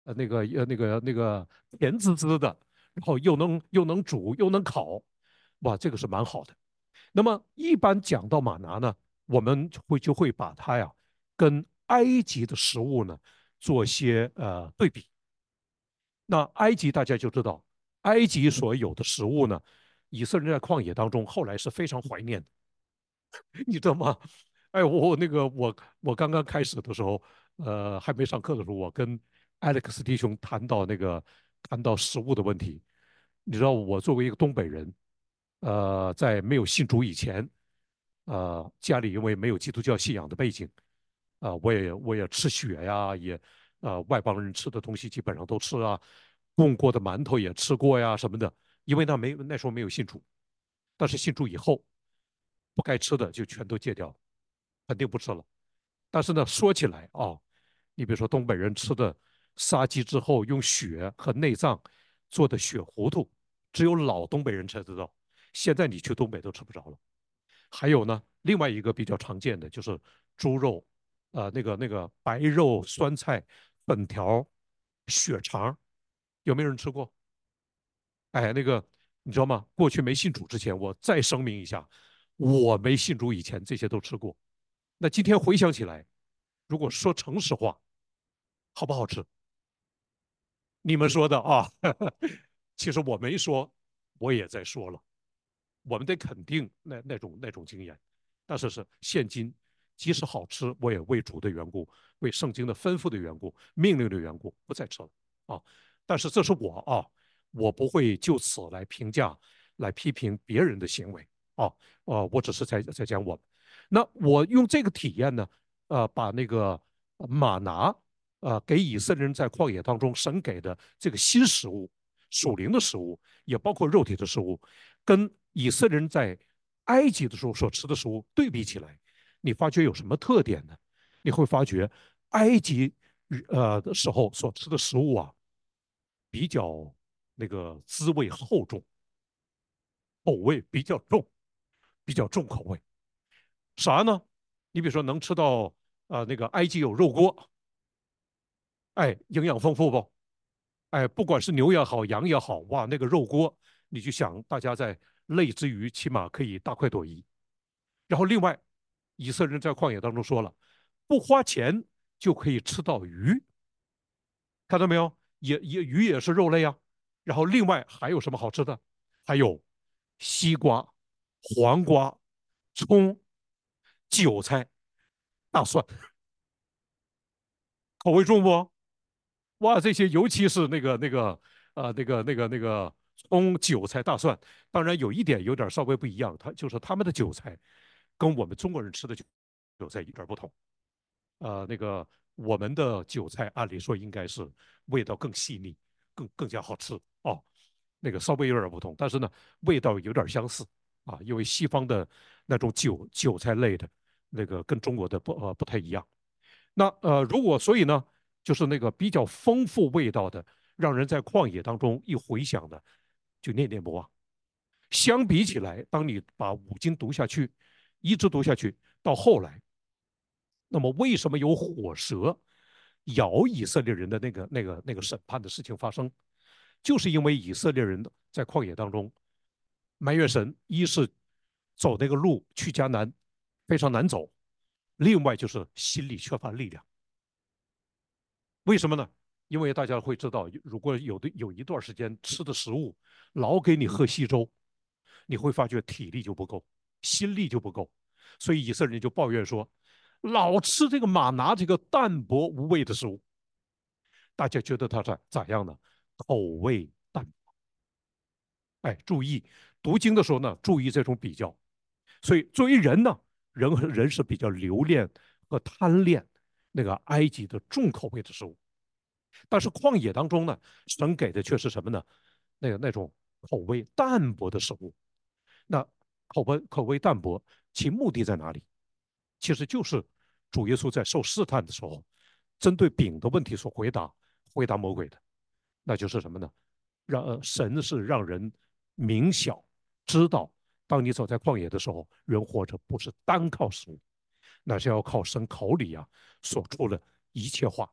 甜滋滋的，然后又能煮又能烤，哇，这个是蛮好的。那么一般讲到马拿呢，我们就会把它呀跟埃及的食物呢做一些对比。那埃及大家就知道，埃及所有的食物呢，以色列人在旷野当中后来是非常怀念的，你知道吗？哎，我刚刚开始的时候，还没上课的时候，我跟 Alex 弟兄谈到食物的问题。你知道，我作为一个东北人，在没有信主以前，家里因为没有基督教信仰的背景，我也吃血呀，外邦人吃的东西基本上都吃啊，供过的馒头也吃过呀什么的，因为那时候没有信主，但是信主以后，不该吃的就全都戒掉，肯定不吃了。但是呢，说起来啊，你比如说东北人吃的杀鸡之后用血和内脏做的血糊涂，只有老东北人才知道，现在你去东北都吃不着了。还有呢，另外一个比较常见的就是猪肉，那个白肉酸菜粉条、血肠，有没有人吃过？哎，你知道吗？过去没信主之前，我再声明一下，我没信主以前这些都吃过。那今天回想起来，如果说诚实话，好不好吃？你们说的啊，其实我没说，我也在说了。我们得肯定那种经验，但是现今即使好吃，我也为主的缘故，为圣经的吩咐的缘故，命令的缘故，不再吃了啊。但是这是我啊，我不会就此来评价、来批评别人的行为啊。我只是在讲我们。那我用这个体验呢，把那个马拿给以色列人在旷野当中神给的这个新食物、属灵的食物，也包括肉体的食物，跟以色列人在埃及的时候所吃的食物对比起来，你发觉有什么特点呢？你会发觉埃及的时候所吃的食物啊，比较那个滋味厚重，口味比较重，比较重口味。啥呢？你比如说能吃到那个埃及有肉锅，哎，营养丰富不？哎，不管是牛也好，羊也好，哇，那个肉锅，你就想大家在累之余，起码可以大快朵颐。然后另外，以色列人在旷野当中说了，不花钱就可以吃到鱼，看到没有？鱼也是肉类啊。然后另外还有什么好吃的？还有西瓜、黄瓜、葱、韭菜、大蒜，口味重不？哇，这些尤其是葱、韭菜、大蒜，当然有一点有点稍微不一样，他们的韭菜跟我们中国人吃的韭菜有点不同。我们的韭菜按理说应该是味道更细腻，更加好吃哦。那个稍微有点不同，但是呢，味道有点相似啊，因为西方的那种韭菜类的那个跟中国的不太一样。那如果所以呢，就是那个比较丰富味道的，让人在旷野当中一回想的，就念念不忘。相比起来，当你把五经读下去，一直读下去，到后来，那么为什么有火蛇咬以色列人的那个审判的事情发生？就是因为以色列人在旷野当中埋怨神，一是走那个路去迦南非常难走，另外就是心里缺乏力量。为什么呢？因为大家会知道，如果有一段时间吃的食物老给你喝稀粥，你会发觉体力就不够，心力就不够，所以以色列人就抱怨说，老吃这个马拿这个淡薄无味的食物，大家觉得它咋样呢？口味淡。哎，注意读经的时候呢，注意这种比较。所以作为人呢，人是比较留恋和贪恋那个埃及的重口味的食物。但是旷野当中呢，神给的却是什么呢？那种口味淡薄的食物。那口味淡薄，其目的在哪里？其实就是主耶稣在受试探的时候，针对饼的问题所回答魔鬼的，那就是什么呢？神是让人明晓知道，当你走在旷野的时候，人活着不是单靠食物，那是要靠神口里所出的一切话。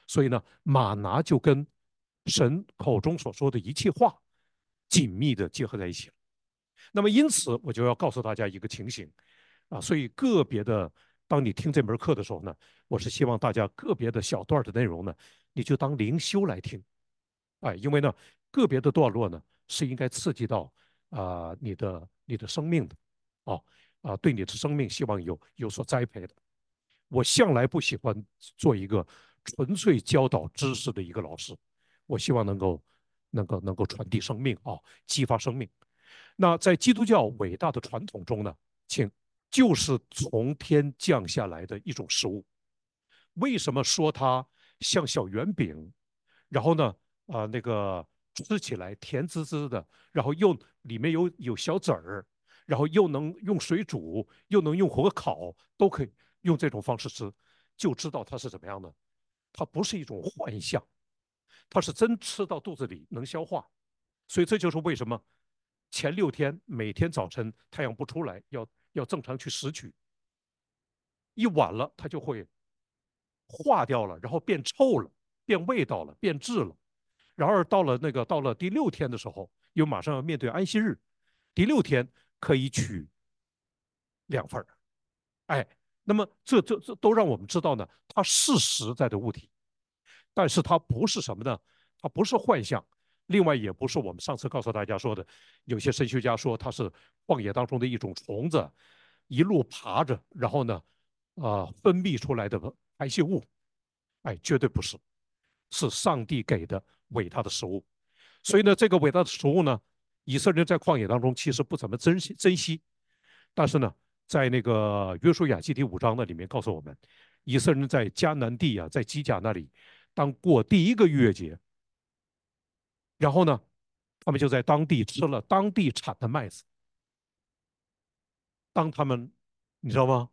所以呢，玛拿就跟神口中所说的一切话紧密的结合在一起了。那么因此，我就要告诉大家一个情形啊，所以个别的，当你听这门课的时候呢，我是希望大家个别的小段的内容呢，你就当灵修来听，哎，因为呢，个别的段落呢是应该刺激到你的生命的，哦对你的生命希望有所栽培的。我向来不喜欢做一个纯粹教导知识的一个老师，我希望能够传递生命激发生命。那在基督教伟大的传统中呢，请就是从天降下来的一种食物。为什么说它像小圆饼？然后呢，那个吃起来甜滋滋的，然后又里面有小籽儿，然后又能用水煮，又能用火烤，都可以用这种方式吃，就知道它是怎么样的。它不是一种幻象，它是真吃到肚子里能消化。所以这就是为什么前6天每天早晨太阳不出来，要正常去拾取，一晚了它就会化掉了，然后变臭了，变味道了，变质了。然而到了第6天的时候，又马上要面对安息日，第6天可以取2份。哎，那么这都让我们知道呢，它是实在的物体，但是它不是什么呢？它不是幻象，另外也不是我们上次告诉大家说的，有些神学家说它是旷野当中的一种虫子，一路爬着，然后呢，分泌出来的排泄物，哎，绝对不是，是上帝给的伟大的食物。所以呢，这个伟大的食物呢，以色列人在旷野当中其实不怎么珍惜，但是呢，在那个约书亚记第5章那里面告诉我们，以色列人在迦南地啊，在基甲那里，当过第一个逾越节，然后呢，他们就在当地吃了当地产的麦子。当他们，你知道吗？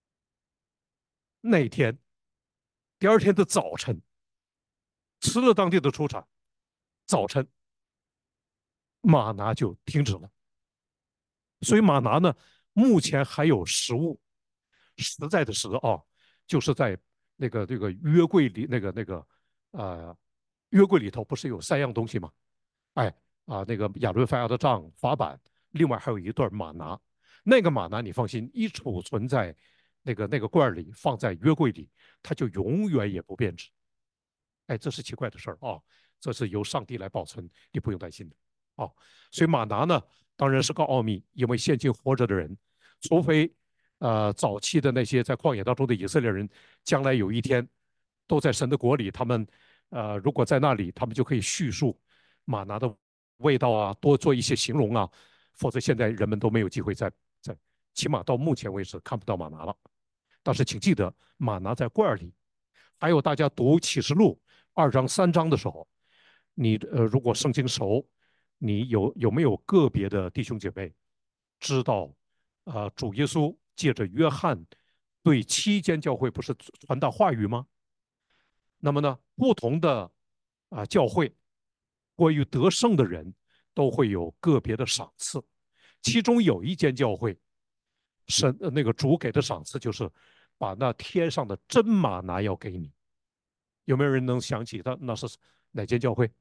那天第二天的早晨吃了当地的出产，早晨马拿就停止了。所以马拿呢，目前还有食物，实在的实就是在那个约柜里呃约柜里头不是有3样东西吗？哎那个亚伦发芽的杖、法版，另外还有一段马拿。那个马拿你放心，一储存在那个罐里，放在约柜里，它就永远也不变质。哎，这是奇怪的事儿这是由上帝来保存，你不用担心的所以马拿呢，当然是个奥秘，因为现今活着的人，除非早期的那些在旷野当中的以色列人，将来有一天都在神的国里，他们如果在那里，他们就可以叙述马拿的味道多做一些形容否则现在人们都没有机会在，起码到目前为止看不到马拿了。但是请记得，马拿在罐里。还有大家读启示录2章3章的时候，你如果圣经熟，你有没有个别的弟兄姐妹知道主耶稣借着约翰对7间教会不是传达话语吗？那么呢，不同的教会关于得胜的人都会有个别的赏赐，其中有一间教会那个主给的赏赐就是把那天上的真玛拿要给你。有没有人能想起他那是哪间教会？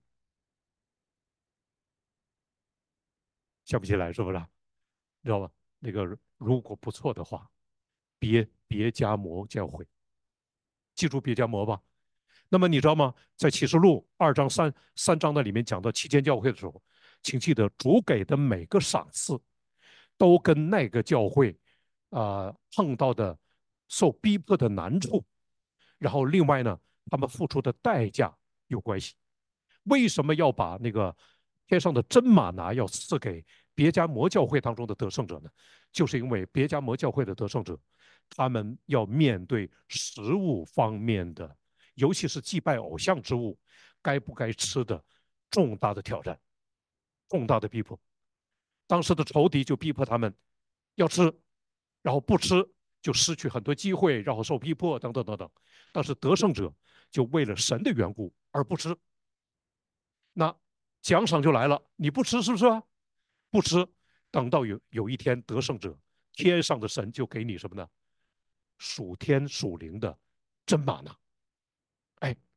想不起来是不是？知道吧？那个如果不错的话，别加摩教会，记住别加摩吧。那么你知道吗？在启示录2章三章的里面讲到7间教会的时候，请记得主给的每个赏赐都跟那个教会碰到的受逼迫的难处，然后另外呢，他们付出的代价有关系。为什么要把那个天上的真玛拿要赐给别加摩教会当中的得胜者呢？就是因为别加摩教会的得胜者，他们要面对食物方面的，尤其是祭拜偶像之物，该不该吃的重大的挑战、重大的逼迫。当时的仇敌就逼迫他们要吃，然后不吃就失去很多机会，然后受逼迫等等等等。但是得胜者就为了神的缘故而不吃，那奖赏就来了，你不吃是不是啊？不吃，等到有一天得胜者，天上的神就给你什么呢？属天属灵的真玛呢？哎，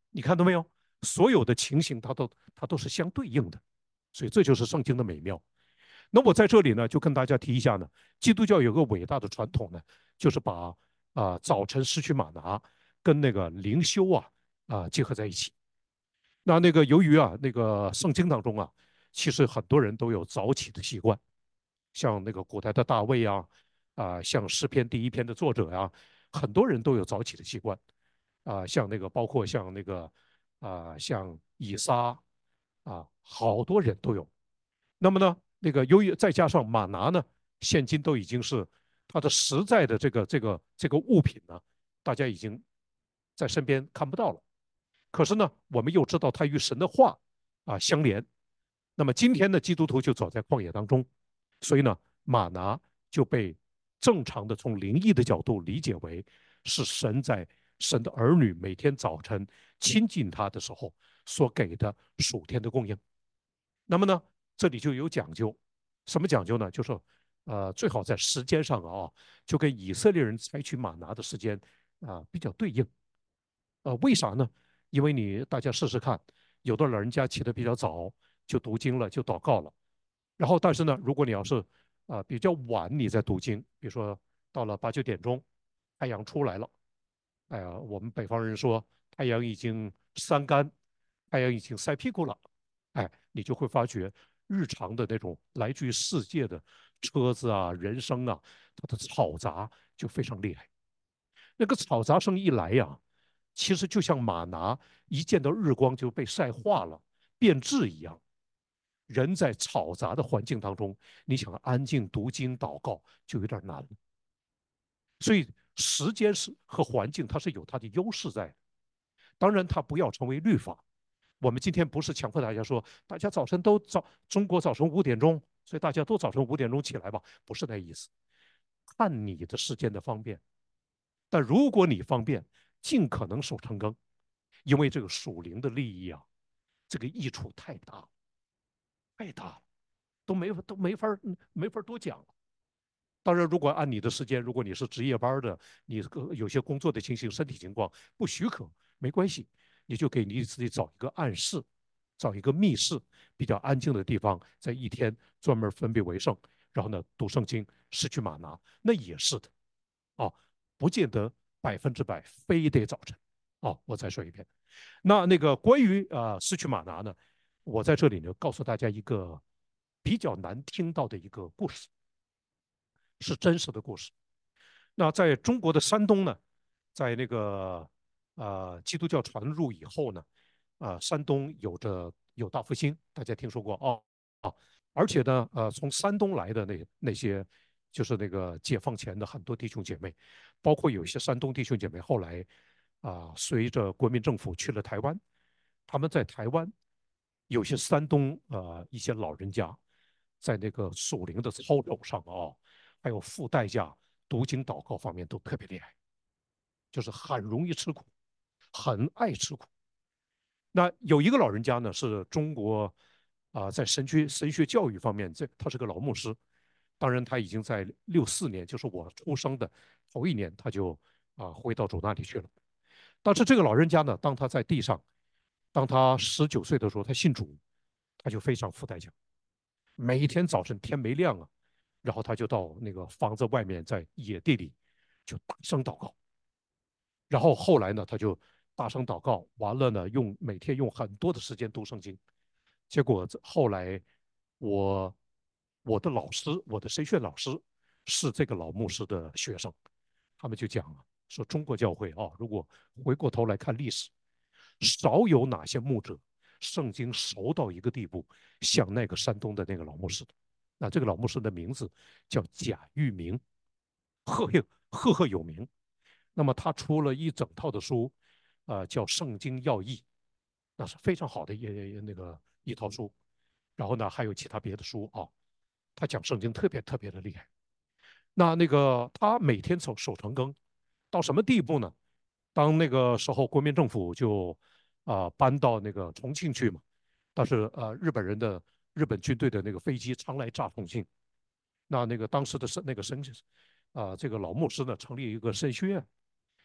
你看到没有？所有的情形它都是相对应的，所以这就是圣经的美妙。那我在这里呢，就跟大家提一下呢，基督教有个伟大的传统呢，就是把早晨失去玛拿跟那个灵修结合在一起。那个由于那个圣经当中其实很多人都有早起的习惯，像那个古代的大卫像诗篇第一篇的作者很多人都有早起的习惯像那个包括像那个像以撒好多人都有。那么呢，那个由于再加上马拿呢，现今都已经是它的实在的这个物品呢，大家已经在身边看不到了。可是呢，我们又知道它与神的话相连。那么今天呢，基督徒就走在旷野当中，所以呢，马拿就被正常的从灵异的角度理解为是神的儿女每天早晨亲近他的时候所给的属天的供应。那么呢，这里就有讲究，什么讲究呢？就是最好在时间上就跟以色列人采取玛拿的时间比较对应。为啥呢？因为大家试试看，有的老人家起得比较早，就读经了，就祷告了。然后，但是呢，如果你要是比较晚你在读经，比如说到了8、9点钟，太阳出来了，哎呀，我们北方人说太阳已经三竿，太阳已经晒屁股了，哎，你就会发觉日常的那种来自于世界的车子人声它的嘈杂就非常厉害。那个嘈杂声一来其实就像马拿一见到日光就被晒化了、变质一样。人在嘈杂的环境当中，你想安静读经祷告就有点难了。所以时间和环境它是有它的优势在的。当然，它不要成为律法。我们今天不是强迫大家说，大家早晨都中国早晨5点钟，所以大家都早晨5点钟起来吧，不是那意思。看你的时间的方便，但如果你方便，尽可能守成更，因为这个属灵的利益这个益处太大了，太大了，都没法多讲。当然，如果按你的时间，如果你是值夜班的，你有些工作的情形、身体情况不许可，没关系，你就给你自己找一个暗室，找一个密室，比较安静的地方，在一天专门分别为圣，然后呢读圣经，失去玛拿，那也是的不见得100%非得早晨我再说一遍，那个关于失去玛拿呢，我在这里呢告诉大家一个比较难听到的一个故事，是真实的故事。那在中国的山东呢，在那个基督教传入以后呢，山东有大复兴，大家听说过而且呢，从山东来的那些，就是那个解放前的很多弟兄姐妹，包括有一些山东弟兄姐妹后来随着国民政府去了台湾，他们在台湾有些山东一些老人家，在那个属灵的操守上还有付代价读经祷告方面都特别厉害，就是很容易吃苦，很爱吃苦。那有一个老人家呢，是中国在神学教育方面，他是个老牧师。当然，他已经在64年，就是我出生的头一年，他就回到主那里去了。但是这个老人家呢，当他在地上，当他19岁的时候，他信主，他就非常付代价。每一天早晨天没亮然后他就到那个房子外面，在野地里就大声祷告。然后后来呢，他就大声祷告，完了呢，每天用很多的时间读圣经。结果后来我我的老师，我的神学老师是这个老牧师的学生，他们就讲说中国教会如果回过头来看历史，少有哪些牧者圣经熟到一个地步，像那个山东的那个老牧师的。那这个老牧师的名字叫贾玉明，赫赫有名。那么他出了一整套的书，叫《圣经要义》，那是非常好的一套书。然后呢，还有其他别的书他讲圣经特别特别的厉害。那个他每天守成更，到什么地步呢？当那个时候国民政府就搬到那个重庆去嘛，但是日本军队的那个飞机常来炸重庆，那个当时的这个老牧师呢成立一个神学院，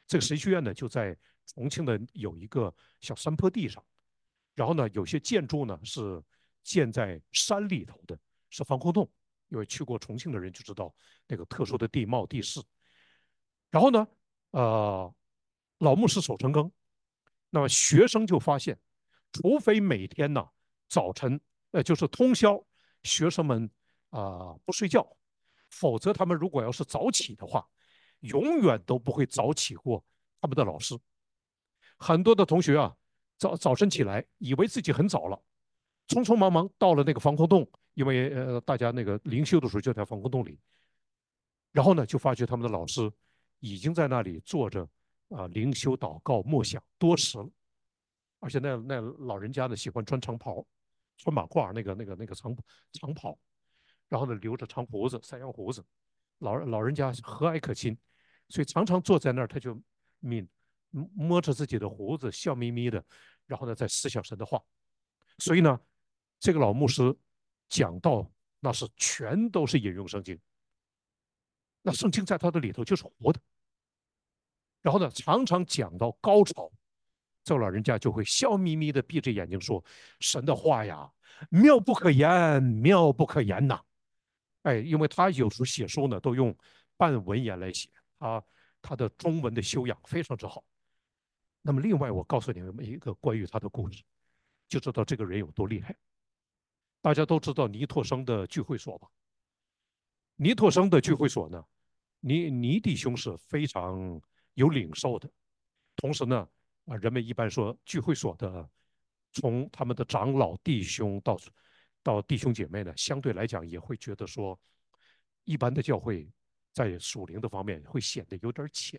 这个神学院呢就在重庆的有一个小山坡地上，然后呢有些建筑呢是建在山里头的，是防空洞，因为去过重庆的人就知道那个特殊的地貌地势。然后呢，呃，老牧师守成更，那么学生就发现，除非每天呢早晨，就是通宵，学生们不睡觉，否则他们如果要是早起的话，永远都不会早起过他们的老师。很多的同学啊，早晨起来，以为自己很早了，匆匆忙忙到了那个防空洞，因为大家那个灵修的时候就在防空洞里，然后呢就发觉他们的老师已经在那里坐着灵修祷告默想多时了，而且那老人家呢喜欢穿长袍，穿马褂那个长袍，然后呢留着长胡子山羊胡子，老人家和蔼可亲，所以常常坐在那儿他就抿摸着自己的胡子笑眯眯的，然后呢在思想神的话。所以呢，这个老牧师讲道那是全都是引用圣经，那圣经在他的里头就是活的。然后呢，常常讲到高潮，这老人家就会笑眯眯的闭着眼睛说：“神的话呀，妙不可言，妙不可言呐！”哎，因为他有时候写书呢，都用半文言来写，他的中文的修养非常之好。那么，另外我告诉你们一个关于他的故事，就知道这个人有多厉害。大家都知道尼托生的聚会所吧？尼托生的聚会所呢，尼弟兄是非常有领受的。同时呢，人们一般说聚会所的，从他们的长老弟兄到弟兄姐妹呢，相对来讲也会觉得说，一般的教会在属灵的方面会显得有点浅，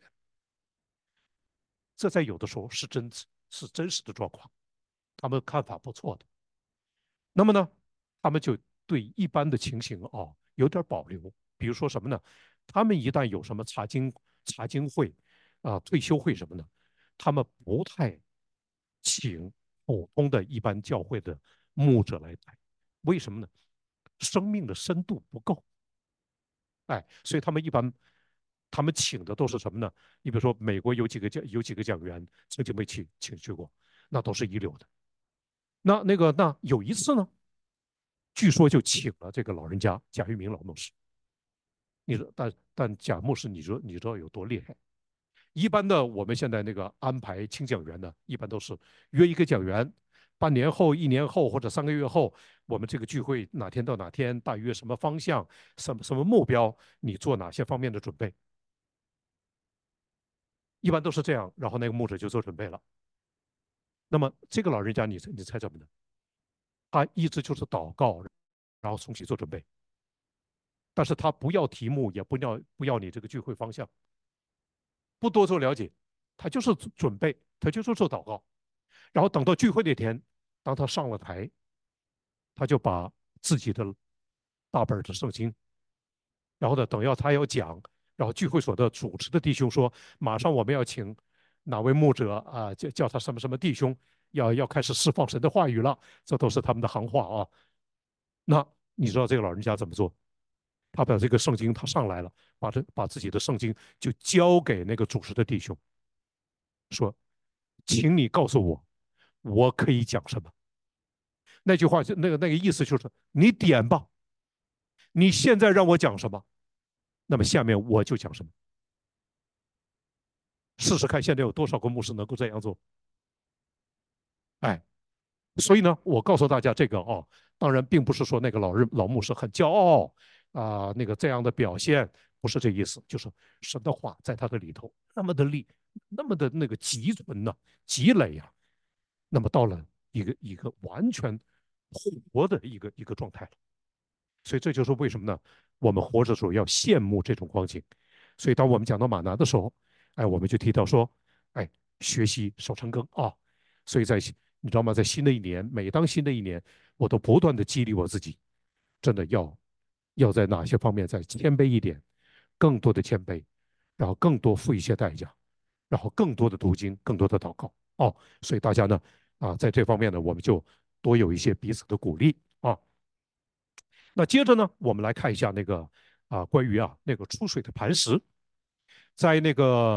这在有的时候是真实的状况，他们看法不错的。那么呢，他们就对一般的情形有点保留，比如说什么呢？他们一旦有什么查经会退休会什么的，他们不太请普通的一般教会的牧者来带，为什么呢？生命的深度不够，哎，所以他们请的都是什么呢？你比如说美国有几个讲员曾经被请去过，那都是一流的。那有一次呢，据说就请了这个老人家贾玉明老牧师。你说，但贾牧师，你知道有多厉害？一般的我们现在那个安排请讲员呢，一般都是约一个讲员，半年后、一年后或者3个月后，我们这个聚会哪天到哪天，大约什么方向、什么目标，你做哪些方面的准备，一般都是这样。然后那个牧者就做准备了。那么这个老人家，你猜怎么的？他一直就是祷告，然后重新做准备，但是他不要题目，也不要你这个聚会方向，不多做了解，他就是准备，他就是做祷告。然后等到聚会那天，当他上了台，他就把自己的大本的圣经，然后呢，等要他要讲，然后聚会所的主持的弟兄说，马上我们要请哪位牧者叫他什么什么弟兄，要开始释放神的话语了，这都是他们的行话啊。那你知道这个老人家怎么做？他把这个圣经他上来了，把自己的圣经就交给那个主持的弟兄，说，请你告诉我，我可以讲什么？那句话就那个意思就是你点吧，你现在让我讲什么，那么下面我就讲什么。试试看，现在有多少个牧师能够这样做？哎，所以呢，我告诉大家这个当然并不是说那个老牧师很骄傲那个这样的表现不是这意思，就是神的话在他的里头那么的力，那么的那个积存呢、积累啊，那么到了一个完全活的一个状态了。所以这就是为什么呢？我们活着的时候要羡慕这种光景。所以当我们讲到马拿的时候，哎，我们就提到说，哎，学习守成耕啊。所以你知道吗？在新的一年，每当新的一年，我都不断的激励我自己，真的要在哪些方面再谦卑一点，更多的谦卑，然后更多付一些代价，然后更多的读经，更多的祷告哦。所以大家呢在这方面呢，我们就多有一些彼此的鼓励啊。那接着呢，我们来看一下那个关于那个出水的磐石，在那个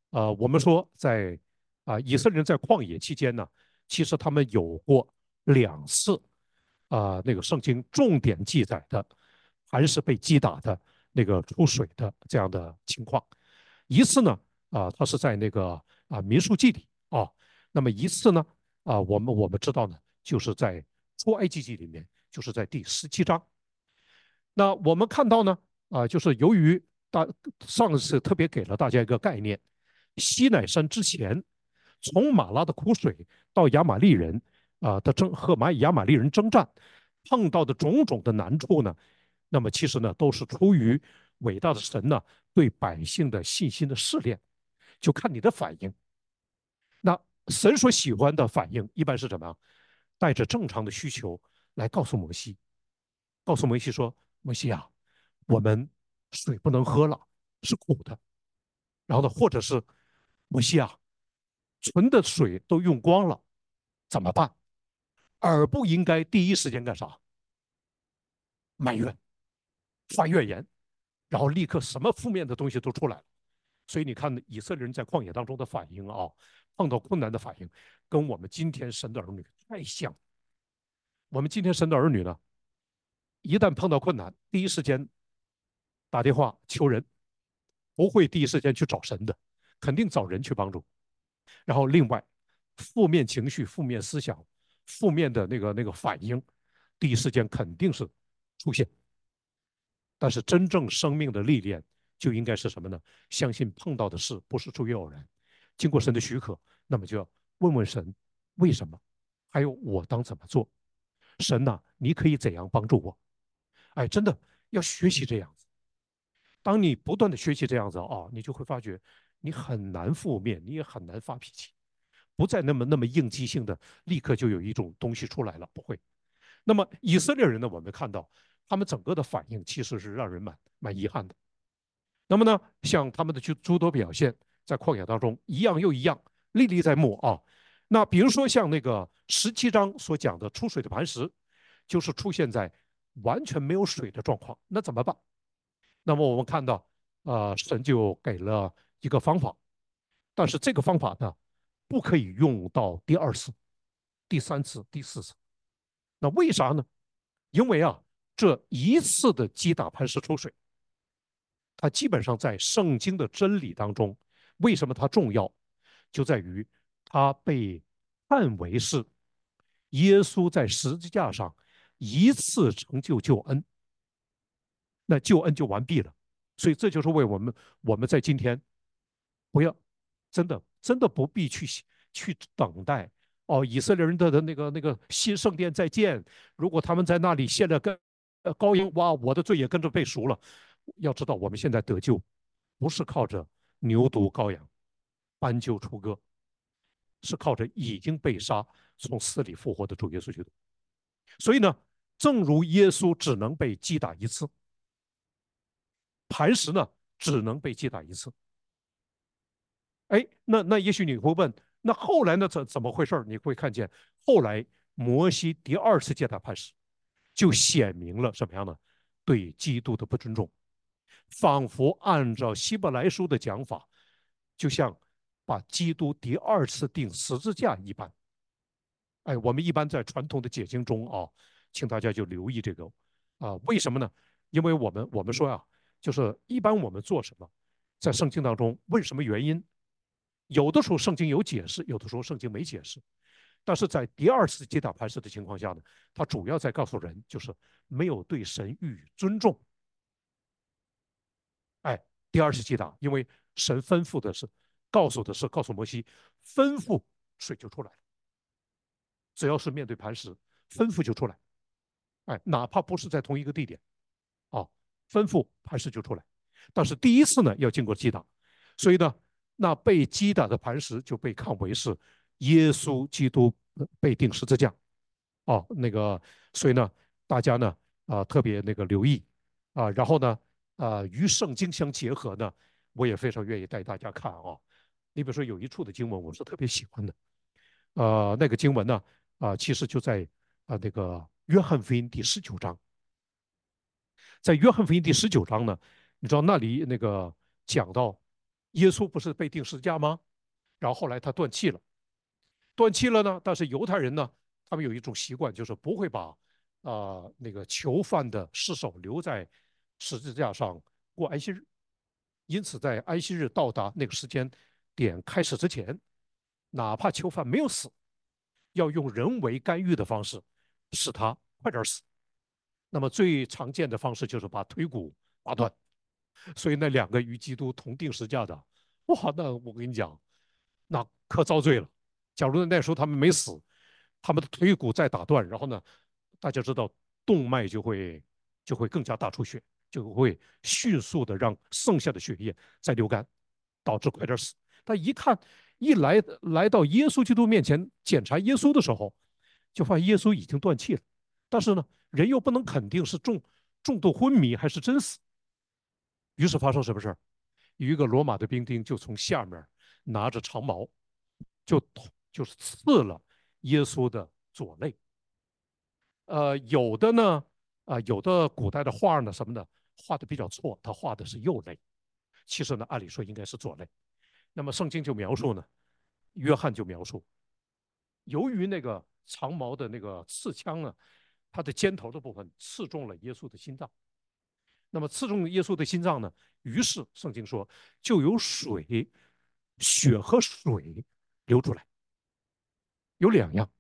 我们说在以色列人在旷野期间呢，其实他们有过2次那个圣经重点记载的，还是被击打的那个出水的这样的情况。一次呢，它是在那个民数记里那么一次呢，我们知道呢，就是在出埃及记里面，就是在第17章。那我们看到呢，就是由于上次特别给了大家一个概念，西乃山之前，从马拉的苦水到亚玛力人和亚玛力人征战，碰到的种种的难处呢，那么其实呢，都是出于伟大的神呢对百姓的信心的试炼，就看你的反应。那神所喜欢的反应一般是怎么样？带着正常的需求来告诉摩西，告诉摩西说：“摩西啊，我们水不能喝了，是苦的。然后呢，或者是摩西啊，纯的水都用光了，怎么办？而不应该第一时间干啥？埋怨、发怨言，然后立刻什么负面的东西都出来了。所以你看，以色列人在旷野当中的反应碰到困难的反应，跟我们今天神的儿女太像。我们今天神的儿女呢，一旦碰到困难，第一时间打电话求人，不会第一时间去找神的，肯定找人去帮助。然后另外，负面情绪、负面思想、负面的那个反应，第一时间肯定是出现。但是真正生命的历练就应该是什么呢？相信碰到的事不是出于偶然，经过神的许可，那么就要问问神为什么，还有我当怎么做。神呐、你可以怎样帮助我？哎，真的要学习这样子。当你不断的学习这样子你就会发觉你很难负面，你也很难发脾气，不再那么应激性的，立刻就有一种东西出来了，不会。那么以色列人呢，我们看到他们整个的反应其实是让人蛮遗憾的。那么呢，像他们的诸多表现，在旷野当中一样又一样，历历在目那比如说像那个17章所讲的出水的磐石，就是出现在完全没有水的状况，那怎么办？那么我们看到，神就给了一个方法，但是这个方法呢，不可以用到第二次、第三次、第四次。那为啥呢？因为这一次的击打磐石出水，它基本上在圣经的真理当中，为什么它重要，就在于它被看为是耶稣在十字架上一次成就救恩，那救恩就完毕了。所以这就是为我们在今天不要真的不必去等待以色列人的那个新圣殿再建，如果他们在那里献了个羔羊，哇，我的罪也跟着被赎了。要知道，我们现在得救不是靠着牛犊羔羊、斑鸠出歌，是靠着已经被杀、从死里复活的主耶稣基督。所以呢，正如耶稣只能被击打一次，磐石呢只能被击打一次。哎，那也许你会问，那后来呢怎么回事？你会看见后来摩西第二次击打磐石，就显明了什么样呢？对基督的不尊重，仿佛按照希伯来书的讲法，就像把基督第二次钉十字架一般。哎，我们一般在传统的解经中请大家就留意这个为什么呢？因为我们说就是一般我们做什么，在圣经当中问什么原因，有的时候圣经有解释，有的时候圣经没解释。但是在第二次击打磐石的情况下呢，他主要在告诉人，就是没有对神予以尊重。哎，第二次击打，因为神吩咐的是，告诉摩西，吩咐水就出来了，只要是面对磐石，吩咐就出来。哎，哪怕不是在同一个地点吩咐磐石就出来。但是第一次呢，要经过击打，所以呢，那被击打的磐石就被看为是耶稣基督被钉十字架。那个，所以呢，大家呢特别那个留意然后呢与圣经相结合呢，我也非常愿意带大家看你比如说有一处的经文我是特别喜欢的，那个经文呢其实就在那个约翰福音第19章。在约翰福音第19章呢，你知道那里那个讲到耶稣不是被钉十字架吗？然后后来他断气了，断气了呢，但是犹太人呢，他们有一种习惯，就是不会把那个囚犯的尸首留在十字架上过安息日，因此在安息日到达那个时间点开始之前，哪怕囚犯没有死，要用人为干预的方式使他快点死。那么最常见的方式就是把腿骨拔断，所以那两个与基督同定十字架的，哇，那我跟你讲，那可遭罪了。假如那时候他们没死，他们的腿骨再打断，然后呢，大家知道动脉就会更加大出血，就会迅速的让剩下的血液再流干，导致快点死。但一看来到耶稣基督面前检查耶稣的时候，就发现耶稣已经断气了。但是呢，人又不能肯定是重度昏迷还是真死。于是发生什么事儿？有一个罗马的兵丁就从下面拿着长矛，就就是刺了耶稣的左肋。有的呢，有的古代的画呢什么的画的比较错，他画的是右肋，其实呢，按理说应该是左肋。那么圣经就描述呢，约翰就描述，由于那个长矛的那个刺枪啊，它的尖头的部分刺中了耶稣的心脏。那么刺中耶稣的心脏呢，于是圣经说就有水、血和水流出来，有两样，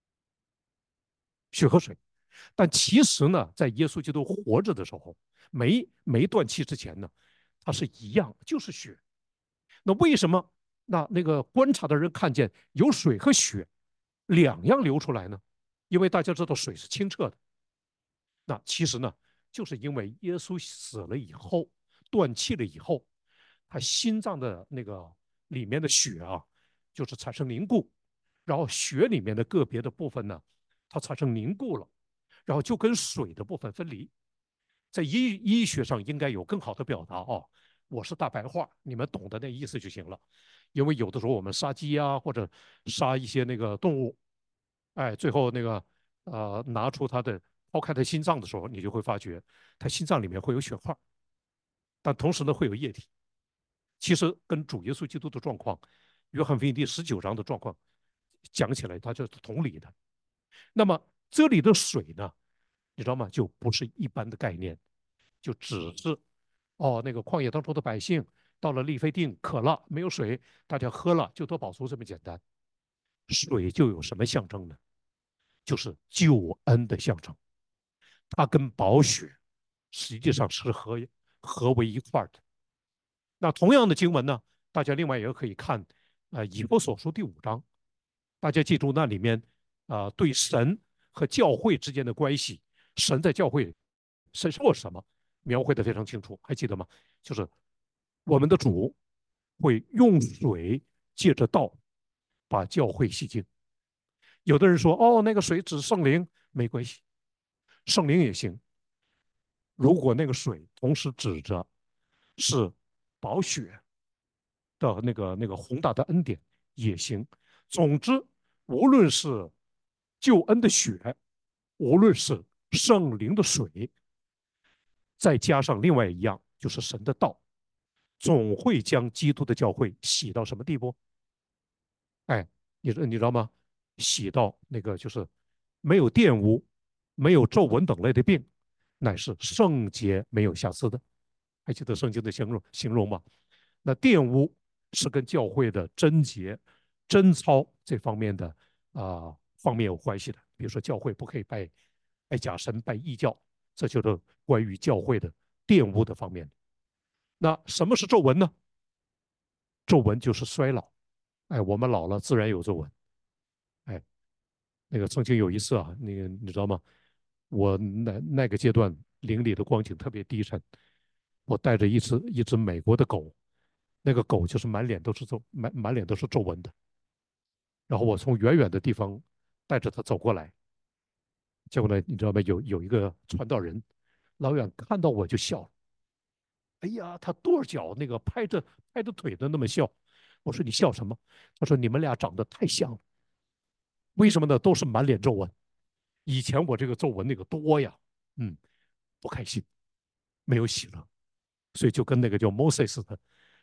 血和水。但其实呢，在耶稣基督活着的时候，没断气之前呢，它是一样，就是血。那为什么那个观察的人看见有水和血两样流出来呢？因为大家知道水是清澈的。那其实呢，就是因为耶稣死了以后，断气了以后，他心脏的那个里面的血啊，就是产生凝固，然后血里面的个别的部分呢，它产生凝固了，然后就跟水的部分分离。在医学上应该有更好的表达哦。我是大白话，你们懂得那意思就行了。因为有的时候我们杀鸡啊，或者杀一些那个动物，哎，最后那个拿出它的抛开它心脏的时候，你就会发觉它心脏里面会有血块，但同时呢会有液体。其实跟主耶稣基督的状况，约翰福音第19章的状况讲起来，它就是同理的。那么这里的水呢，你知道吗？就不是一般的概念，就只是那个旷野当中的百姓到了利非定渴了，没有水，大家喝了就得饱足，这么简单。水就有什么象征呢？就是救恩的象征，它跟宝血实际上是合为一块的。那同样的经文呢，大家另外也可以看以弗所书第5章，大家记住那里面对神和教会之间的关系，神在教会神做什么，描绘的非常清楚，还记得吗？就是我们的主会用水借着道把教会洗净。有的人说，哦，那个水指圣灵，没关系，圣灵也行。如果那个水同时指着是宝血的那个宏大的恩典也行。总之，无论是救恩的血，无论是圣灵的水，再加上另外一样，就是神的道，总会将基督的教会洗到什么地步？哎，你知道吗？洗到那个就是没有玷污、没有皱纹等类的病，乃是圣洁没有瑕疵的。还记得圣经的形容吗？那玷污是跟教会的贞洁、贞操这方面的方面有关系的。比如说，教会不可以拜假神、拜异教，这就是关于教会的玷污的方面。那什么是皱纹呢？皱纹就是衰老。哎，我们老了自然有皱纹。哎，那个曾经有一次啊，那个你知道吗？我那个阶段邻里的光景特别低沉，我带着一只美国的狗，那个狗就是满脸都是皱纹的。然后我从远远的地方带着它走过来，结果呢，你知道吗？有一个传道人，老远看到我就笑了。哎呀，他跺脚那个拍着腿的那么笑。我说你笑什么？他说你们俩长得太像了。为什么呢？都是满脸皱纹。以前我这个皱纹那个多呀，不开心，没有喜乐，所以就跟那个叫 Moses 的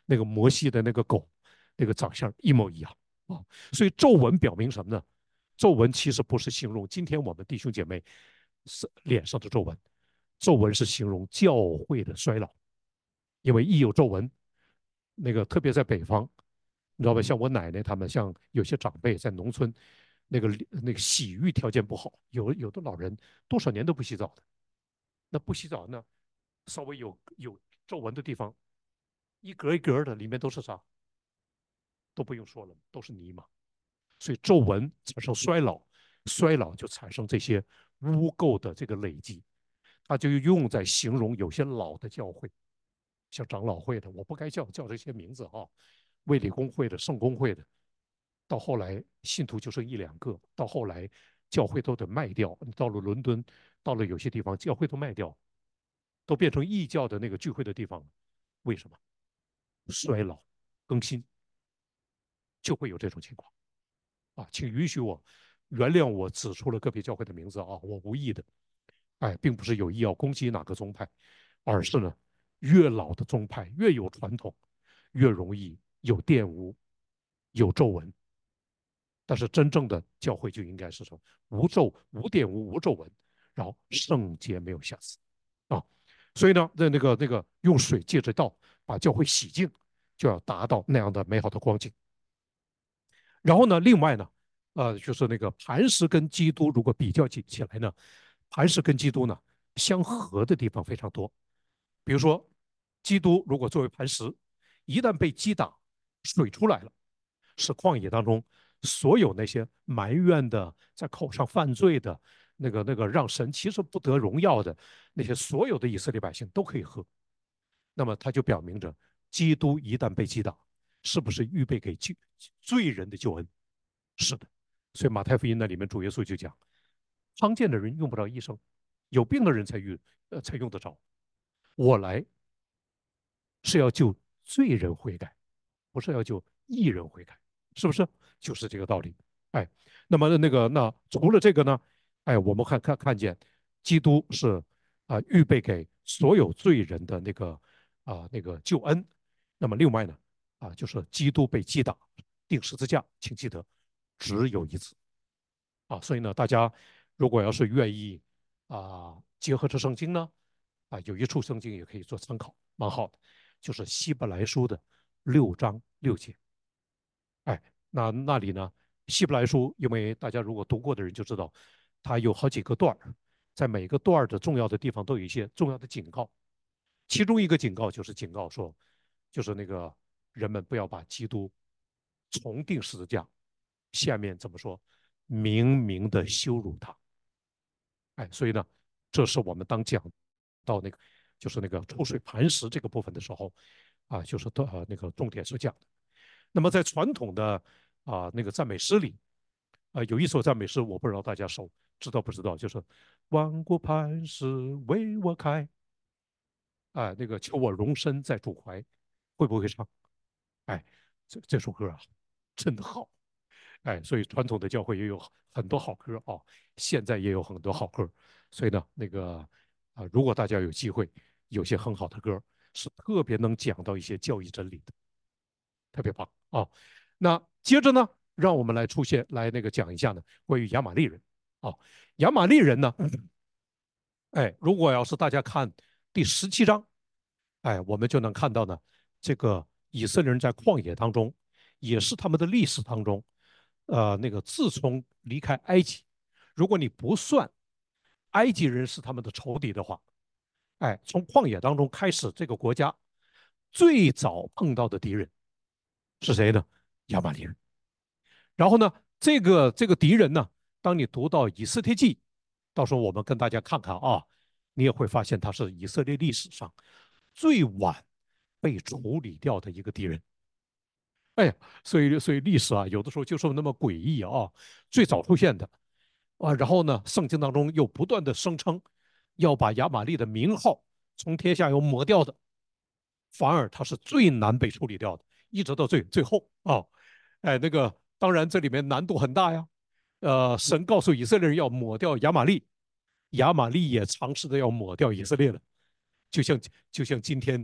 那个摩西的那个狗那个长相一模一样啊。所以皱纹表明什么呢？皱纹其实不是形容今天我们弟兄姐妹是脸上的皱纹，皱纹是形容教会的衰老。因为一有皱纹，那个特别在北方，你知道吧？像我奶奶他们，像有些长辈在农村，那个洗浴条件不好，有的老人多少年都不洗澡的。那不洗澡呢，稍微有皱纹的地方，一格一格的，里面都是啥？都不用说了，都是泥嘛。所以皱纹产生衰老，衰老就产生这些污垢的这个累积，它就用在形容有些老的教会，像长老会的，我不该叫这些名字哈、卫理公会的、圣公会的，到后来信徒就剩一两个，到后来教会都得卖掉，到了伦敦，到了有些地方教会都卖掉，都变成异教的那个聚会的地方了。为什么？衰老、更新就会有这种情况啊！请允许我原谅我指出了个别教会的名字啊，我无意的，哎，并不是有意要攻击哪个宗派，而是呢，越老的宗派越有传统，越容易有玷污、有皱纹。但是真正的教会就应该是说无皱、无玷污、无皱纹，然后圣洁没有瑕疵啊。所以呢，那个用水借着道把教会洗净，就要达到那样的美好的光景。然后呢，另外呢，就是那个磐石跟基督如果比较起来呢，磐石跟基督呢相合的地方非常多。比如说，基督如果作为磐石，一旦被击打，水出来了，是旷野当中所有那些埋怨的、在口上犯罪的、那个让神其实不得荣耀的那些所有的以色列百姓都可以喝。那么它就表明着，基督一旦被击打，是不是预备给罪人的救恩？是的。所以马太福音那里面主耶稣就讲，康健的人用不着医生，有病的人才用得着。我来是要救罪人悔改，不是要救义人悔改，是不是？就是这个道理。哎，那么那除了这个呢？哎，我们看见基督是预备给所有罪人的那个救恩。那么另外呢就是基督被击打钉十字架，请记得只有一次所以呢，大家如果要是愿意结合着圣经呢有一处圣经也可以做参考，蛮好的，就是希伯来书的6章6节。哎，那里呢，希伯来书，因为大家如果读过的人就知道，它有好几个段儿，在每个段儿的重要的地方都有一些重要的警告。其中一个警告就是警告说，就是那个人们不要把基督重定十字架，下面怎么说，明明的羞辱他。哎，所以呢，这是我们当讲到就是那个出水磐石这个部分的时候就是那个重点所讲的。那么在传统的那个赞美诗里有一首赞美诗，我不知道大家知道不知道，就是万国磐石为我开，那个求我容身在主怀，会不会唱？哎，这首歌真的好。哎，所以传统的教会也有很多好歌现在也有很多好歌。所以呢，如果大家有机会，有些很好的歌是特别能讲到一些教义真理的，特别棒那接着呢，让我们来那个讲一下呢，关于亚玛力人亚玛力人呢，哎，如果要是大家看第17章，哎，我们就能看到呢，这个以色列人在旷野当中，也是他们的历史当中，那个自从离开埃及，如果你不算埃及人是他们的仇敌的话，哎，从旷野当中开始，这个国家最早碰到的敌人是谁呢？亚玛力人。然后呢，这个敌人呢，当你读到以斯帖记，到时候我们跟大家看看你也会发现他是以色列历史上最晚被处理掉的一个敌人。哎呀，所以历史有的时候就是那么诡异最早出现的然后呢，圣经当中又不断的声称要把亚玛力的名号从天下要抹掉的，反而他是最难被处理掉的，一直到最后哎，那个当然这里面难度很大呀。神告诉以色列人要抹掉亚玛力，亚玛力也尝试着要抹掉以色列了，就像今天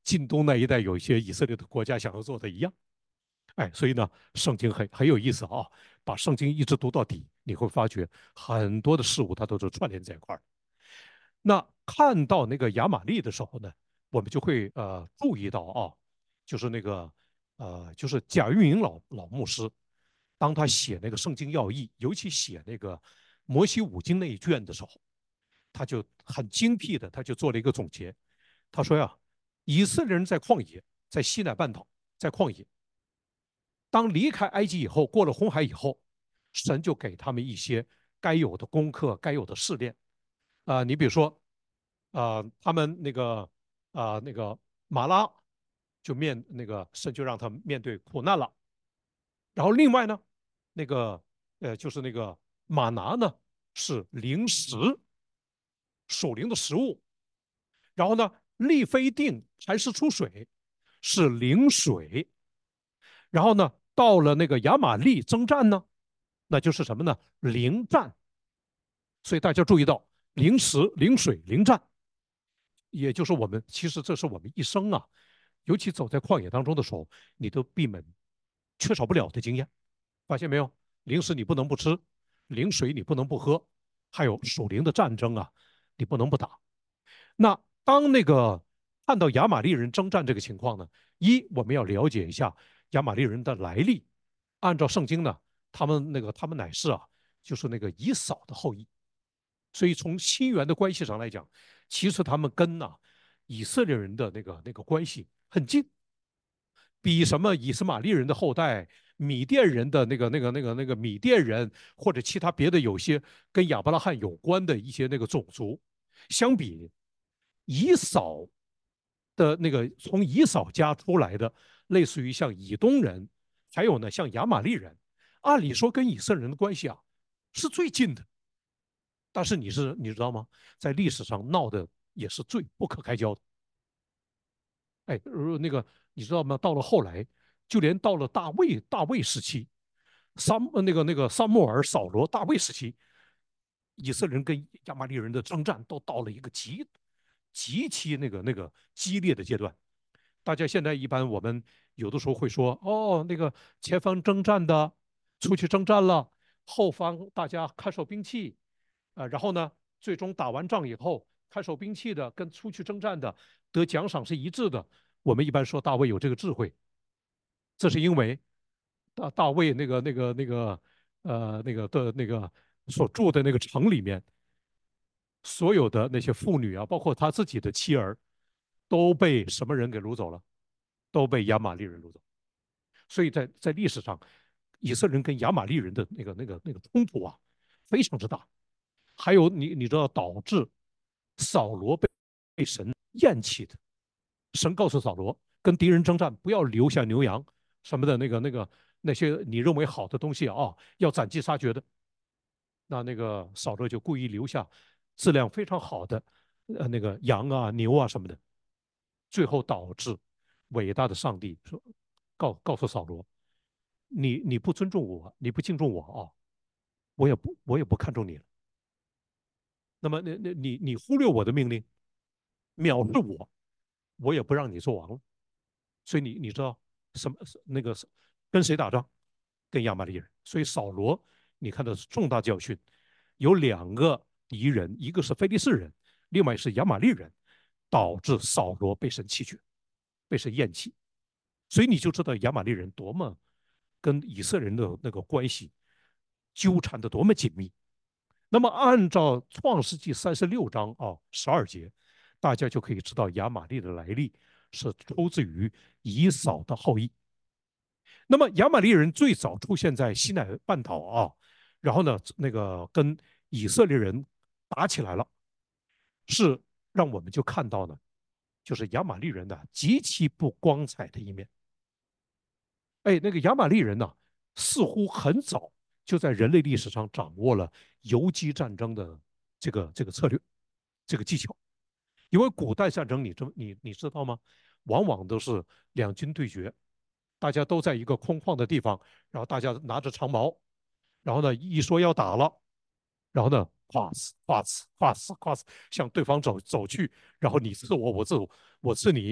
近东那一带有一些以色列的国家想要做的一样。哎，所以呢，圣经很有意思啊，把圣经一直读到底，你会发觉很多的事物它都是串联在一块儿。那看到那个亚玛利的时候呢，我们就会注意到啊，就是那个就是贾运营老牧师，当他写那个圣经要义，尤其写那个摩西五经那一卷的时候，他就很精辟的，他就做了一个总结。他说呀，以色列人在旷野，在西奈半岛，在旷野，当离开埃及以后，过了红海以后，神就给他们一些该有的功课，该有的试炼。你比如说，他们那个马拉就那个神就让他们面对苦难了。然后另外呢，那个就是那个马拿呢是零食，属灵的食物。然后呢，利非定还是出水是灵水。然后呢，到了那个亚玛利征战呢，那就是什么呢？灵战。所以大家注意到，灵食、灵水、灵战，也就是我们其实这是我们一生啊，尤其走在旷野当中的时候，你都避免缺少不了的经验。发现没有？零食你不能不吃，灵水你不能不喝，还有属灵的战争啊，你不能不打。那当那个看到亚玛力人征战这个情况呢，我们要了解一下亚玛力人的来历。按照圣经呢，他们乃是就是那个以扫的后裔，所以从亲缘的关系上来讲，其实他们跟以色列人的那个关系很近，比什么以斯玛利人的后代、米甸人的那个米甸人，或者其他别的有些跟亚伯拉罕有关的一些那个种族相比，以扫的那个从以扫家出来的，类似于像以东人，还有呢像亚玛利人，按理说跟以色列人的关系是最近的，但是你知道吗？在历史上闹的也是最不可开交的。哎，那个你知道吗？到了后来，就连到了大卫时期，那个撒母耳、扫罗、大卫时期，以色列人跟亚玛力人的征战都到了一个极其那个激烈的阶段。大家现在一般我们有的时候会说，哦，那个前方征战的出去征战了，后方大家看守兵器，然后呢，最终打完仗以后，看守兵器的跟出去征战的得奖赏是一致的。我们一般说大卫有这个智慧，这是因为大卫那个所住的那个城里面，所有的那些妇女包括他自己的妻儿，都被什么人给掳走了？都被亚玛力人掳走。所以在历史上，以色列人跟亚玛力人的那个冲突非常之大。还有你知道导致扫罗被神厌弃的，神告诉扫罗，跟敌人征战不要留下牛羊什么的那些你认为好的东西要斩击杀绝的。那个扫罗就故意留下质量非常好的那个羊牛什么的，最后导致伟大的上帝说告诉扫罗，你不尊重我，你不敬重我我也不看重你了。那么你忽略我的命令，藐视我也不让你做王了。所以你知道什么那个跟谁打仗？跟亚玛力人。所以扫罗你看的是重大教训，有2个敌人，一个是非利士人，另外是亚玛力人，导致扫罗被神弃绝，被神厌弃。所以你就知道亚玛力人多么跟以色列人的那个关系纠缠的多么紧密。那么按照创世纪36章12节，大家就可以知道亚玛力的来历是出自于以扫的后裔。那么亚玛力人最早出现在西奈半岛然后呢，那个跟以色列人打起来了，是让我们就看到呢，就是亚玛力人的极其不光彩的一面。哎，那个亚玛力人呢，似乎很早就在人类历史上掌握了游击战争的这个策略、这个技巧。因为古代战争你知道吗？往往都是两军对决，大家都在一个空旷的地方，然后大家拿着长矛，然后呢一说要打了，然后呢夸呲夸呲向对方走去，然后你刺我，我刺你，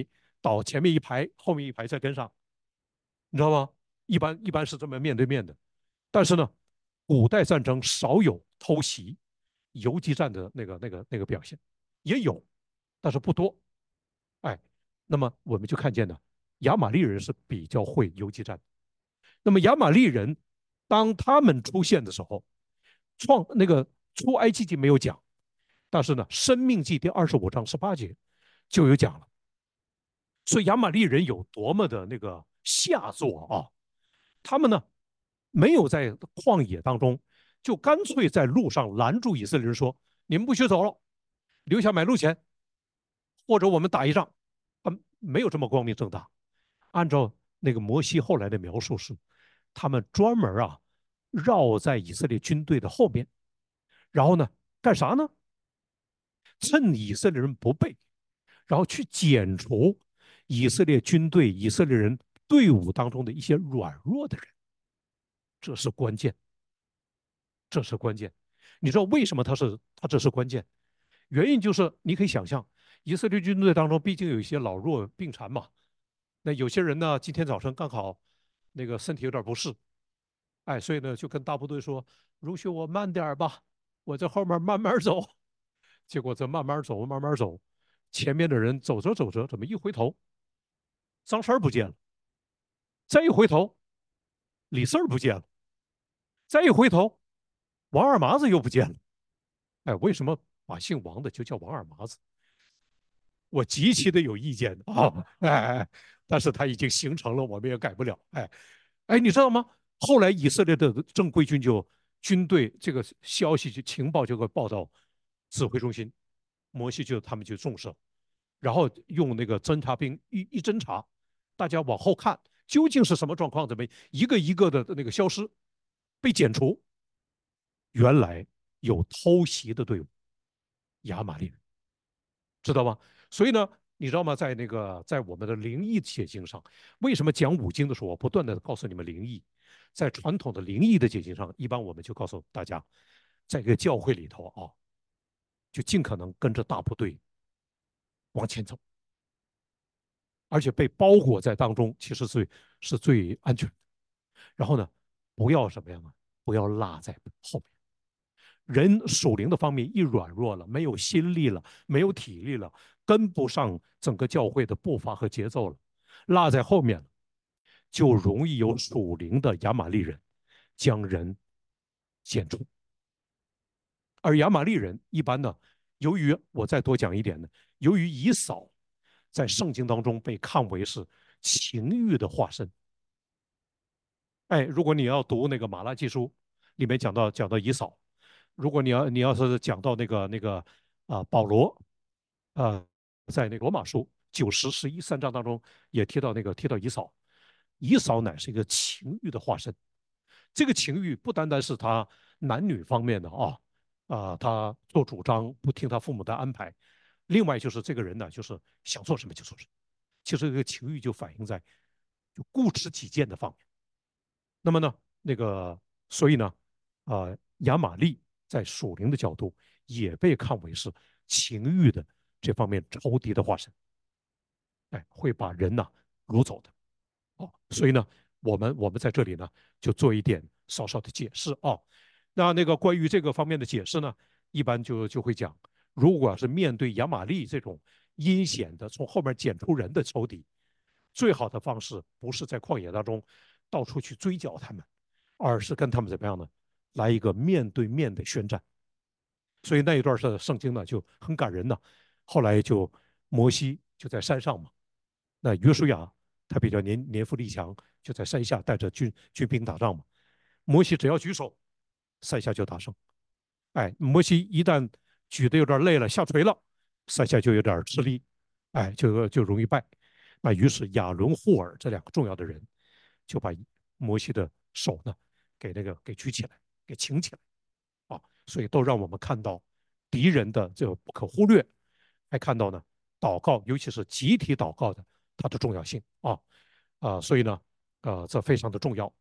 倒前面一排，后面一排再跟上，你知道吗？一般是这么面对面的。但是呢，古代战争少有偷袭、游击战的那个表现，也有，但是不多。哎，那么我们就看见呢，亚玛力人是比较会游击战。那么亚玛力人当他们出现的时候，出埃及记没有讲，但是呢，《生命记》第25章18节就有讲了。所以亚玛力人有多么的那个下作啊！他们呢，没有在旷野当中，就干脆在路上拦住以色列人说：“你们不许走了，留下买路钱，或者我们打一仗。”没有这么光明正大。按照那个摩西后来的描述是，他们专门绕在以色列军队的后面，然后呢干啥呢？趁以色列人不备，然后去剪除以色列军队、以色列人队伍当中的一些软弱的人，这是关键，这是关键。你知道为什么他这是关键？原因就是你可以想象，以色列军队当中毕竟有一些老弱病残嘛，那有些人呢今天早晨刚好那个身体有点不适，哎，所以呢就跟大部队说：“容许我慢点吧，我在后面慢慢走。”结果这慢慢走，慢慢走，前面的人走着走着，怎么一回头，张三不见了？再一回头，李四不见了？再一回头，王二麻子又不见了。哎，为什么把姓王的就叫王二麻子？我极其的有意见啊！哎，但是他已经形成了，我们也改不了。哎，你知道吗？后来以色列的正规军队这个消息情报就会报到指挥中心，摩西他们就重视，然后用那个侦察兵一侦查，大家往后看究竟是什么状况，怎么一个一个的那个消失，被剪除，原来有偷袭的队伍，亚玛力人，知道吗？所以呢，你知道吗？在我们的灵异解经上，为什么讲五经的时候，我不断的告诉你们灵异？在传统的灵异的解经上，一般我们就告诉大家，在一个教会里头就尽可能跟着大部队往前走，而且被包裹在当中，其实是最安全的。然后呢，不要什么样啊？不要落在后面。人属灵的方面一软弱了，没有心力了，没有体力了，跟不上整个教会的步伐和节奏了，落在后面了，就容易有属灵的亚玛力人将人剪除。而亚玛力人一般呢，由于我再多讲一点呢，由于以扫在圣经当中被看为是情欲的化身。哎，如果你要读那个马拉基书，里面讲到以扫，如果你要是讲到保罗在那个罗马书9、10、11、3章当中也提到以扫，以扫乃是一个情欲的化身。这个情欲不单单是他男女方面的他做主张不听他父母的安排，另外就是这个人呢，就是想做什么就做什么。其实这个情欲就反映在就固执己见的方面。那么呢，所以呢，亚玛力在属灵的角度也被看为是情欲的这方面仇敌的化身，哎，会把人呐掳走的。所以呢，我们在这里呢就做一点稍稍的解释那个关于这个方面的解释呢，一般就会讲，如果是面对亚玛力这种阴险的从后面剪出人的仇敌，最好的方式不是在旷野当中到处去追剿他们，而是跟他们怎么样呢？来一个面对面的宣战。所以那一段的圣经呢就很感人呢。后来就摩西就在山上嘛，那约书亚他比较年富力强，就在山下带着军兵打仗嘛。摩西只要举手，山下就打胜。哎，摩西一旦举的有点累了，下垂了，山下就有点吃力，哎，就容易败。那于是亚伦、霍尔这两个重要的人，就把摩西的手呢给举起来，给擎起来所以都让我们看到敌人的这个不可忽略，还看到呢祷告，尤其是集体祷告的它的重要性所以呢这非常的重要。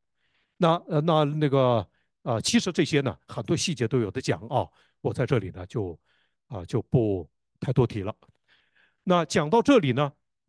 其实这些呢很多细节都有的讲我在这里呢就不太多提了。那讲到这里呢，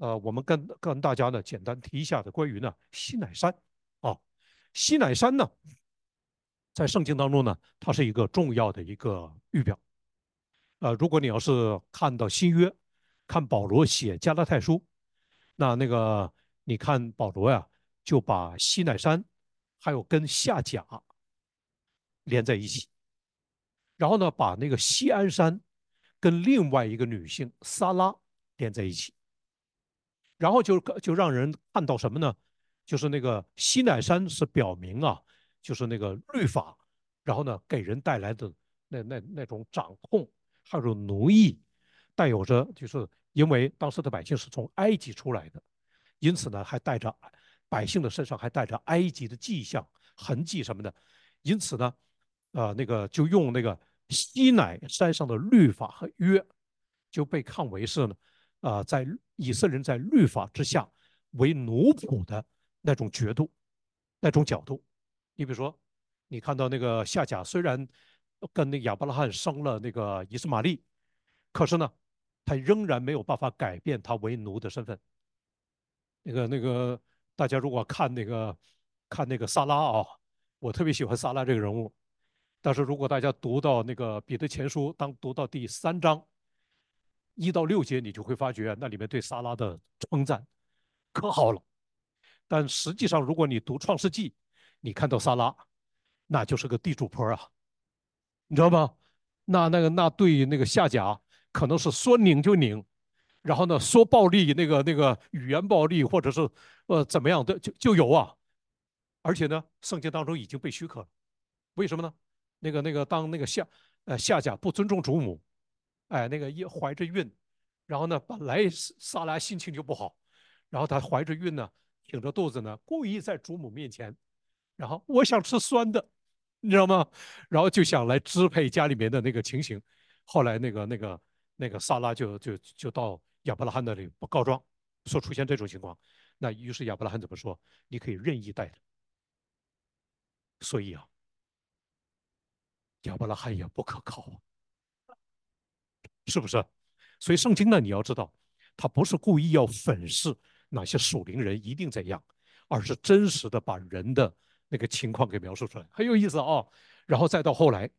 我们跟大家呢简单提一下的关于呢西乃山啊，西乃山呢在圣经当中呢，它是一个重要的一个预表。如果你要是看到新约，看保罗写加拉太书，那个你看保罗呀，就把西乃山还有跟夏甲连在一起，然后呢，把那个西安山跟另外一个女性撒拉连在一起，然后就让人看到什么呢？就是那个西乃山是表明啊，就是那个律法，然后呢给人带来的那种掌控，还有奴役，带有着就是因为当时的百姓是从埃及出来的，因此呢还带着百姓的身上还带着埃及的迹象痕迹什么的，因此呢，那个就用那个西乃山上的律法和约，就被看为是呢，在以色列人在律法之下为奴仆的那种角度、那种角度。你比如说，你看到那个夏甲虽然跟那个亚伯拉罕生了那个以实玛利，可是呢，他仍然没有办法改变他为奴的身份。那个，大家如果看那个撒拉啊，我特别喜欢撒拉这个人物。但是如果大家读到那个彼得前书，当读到第3章1到6节，你就会发觉那里面对撒拉的称赞可好了。但实际上，如果你读创世纪，你看到撒拉，那就是个地主婆啊，你知道吗？那对那个夏甲可能是说拧就拧，然后呢说暴力那个语言暴力或者是怎么样的就有啊，而且呢圣经当中已经被许可了，为什么呢？那个当那个夏甲不尊重主母，哎那个一怀着孕，然后呢本来撒拉心情就不好，然后她怀着孕呢挺着肚子呢，故意在主母面前，然后我想吃酸的，你知道吗？然后就想来支配家里面的那个情形。后来那个萨拉就到亚伯拉罕那里告状，说出现这种情况。那于是亚伯拉罕怎么说？你可以任意待他。所以啊，亚伯拉罕也不可靠啊，是不是？所以圣经呢，你要知道，他不是故意要粉饰哪些属灵人一定怎样，而是真实的把人的那个情况给描述出来，很有意思啊、哦。然后再到后来，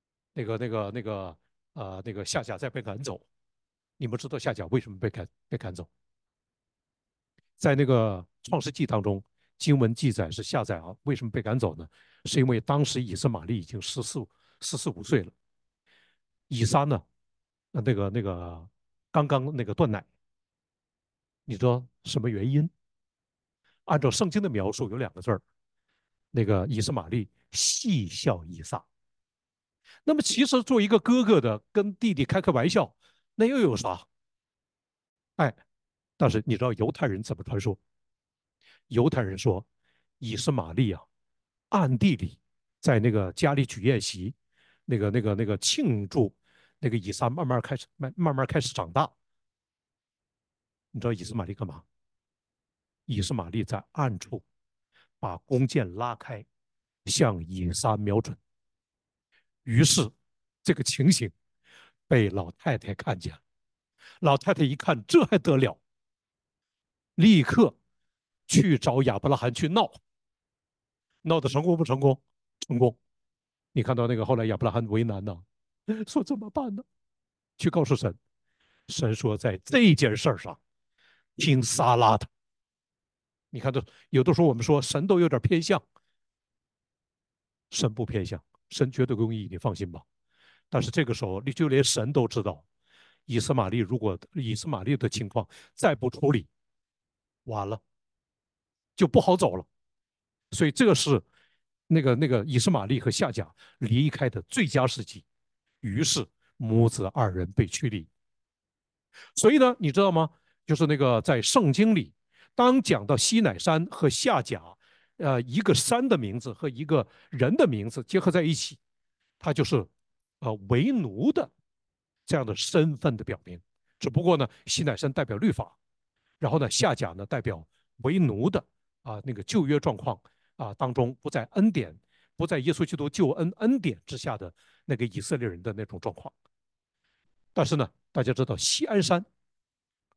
那个夏甲再被赶走，你们知道夏甲为什么被赶走？在那个创世纪当中，经文记载是夏甲啊，为什么被赶走呢？是因为当时以实玛利已经十四五岁了，以撒呢，那个刚刚那个断奶，你知道什么原因？按照圣经的描述，有2个字儿，那个以实玛利戏笑以撒。那么其实作为一个哥哥的，跟弟弟开玩笑，那又有啥？哎，但是你知道犹太人怎么传说？犹太人说，以实玛利啊，暗地里在那个家里举宴席，那个庆祝那个以撒慢慢开始长大。你知道以实玛利干嘛？以实玛利在暗处把弓箭拉开，向以撒瞄准。于是这个情形被老太太看见了。老太太一看，这还得了，立刻去找亚伯拉罕去闹，闹得成功不成功？成功。你看到那个后来亚伯拉罕为难呢，说怎么办呢？去告诉神，神说在这件事上听撒拉的。你看，有的时候我们说神都有点偏向，神不偏向，神绝对公义，你放心吧。但是这个时候，你就连神都知道，如果以斯玛利的情况再不处理，完了就不好走了。所以这个是那个以斯玛利和夏甲离开的最佳时机。于是母子二人被驱离。所以呢，你知道吗？就是那个在圣经里，当讲到西乃山和夏甲，一个山的名字和一个人的名字结合在一起，它就是为奴的这样的身份的表明。只不过呢，西乃山代表律法，然后呢，夏甲呢代表为奴的那个旧约状况当中不在恩典，不在耶稣基督救恩典之下的那个以色列人的那种状况。但是呢，大家知道西安山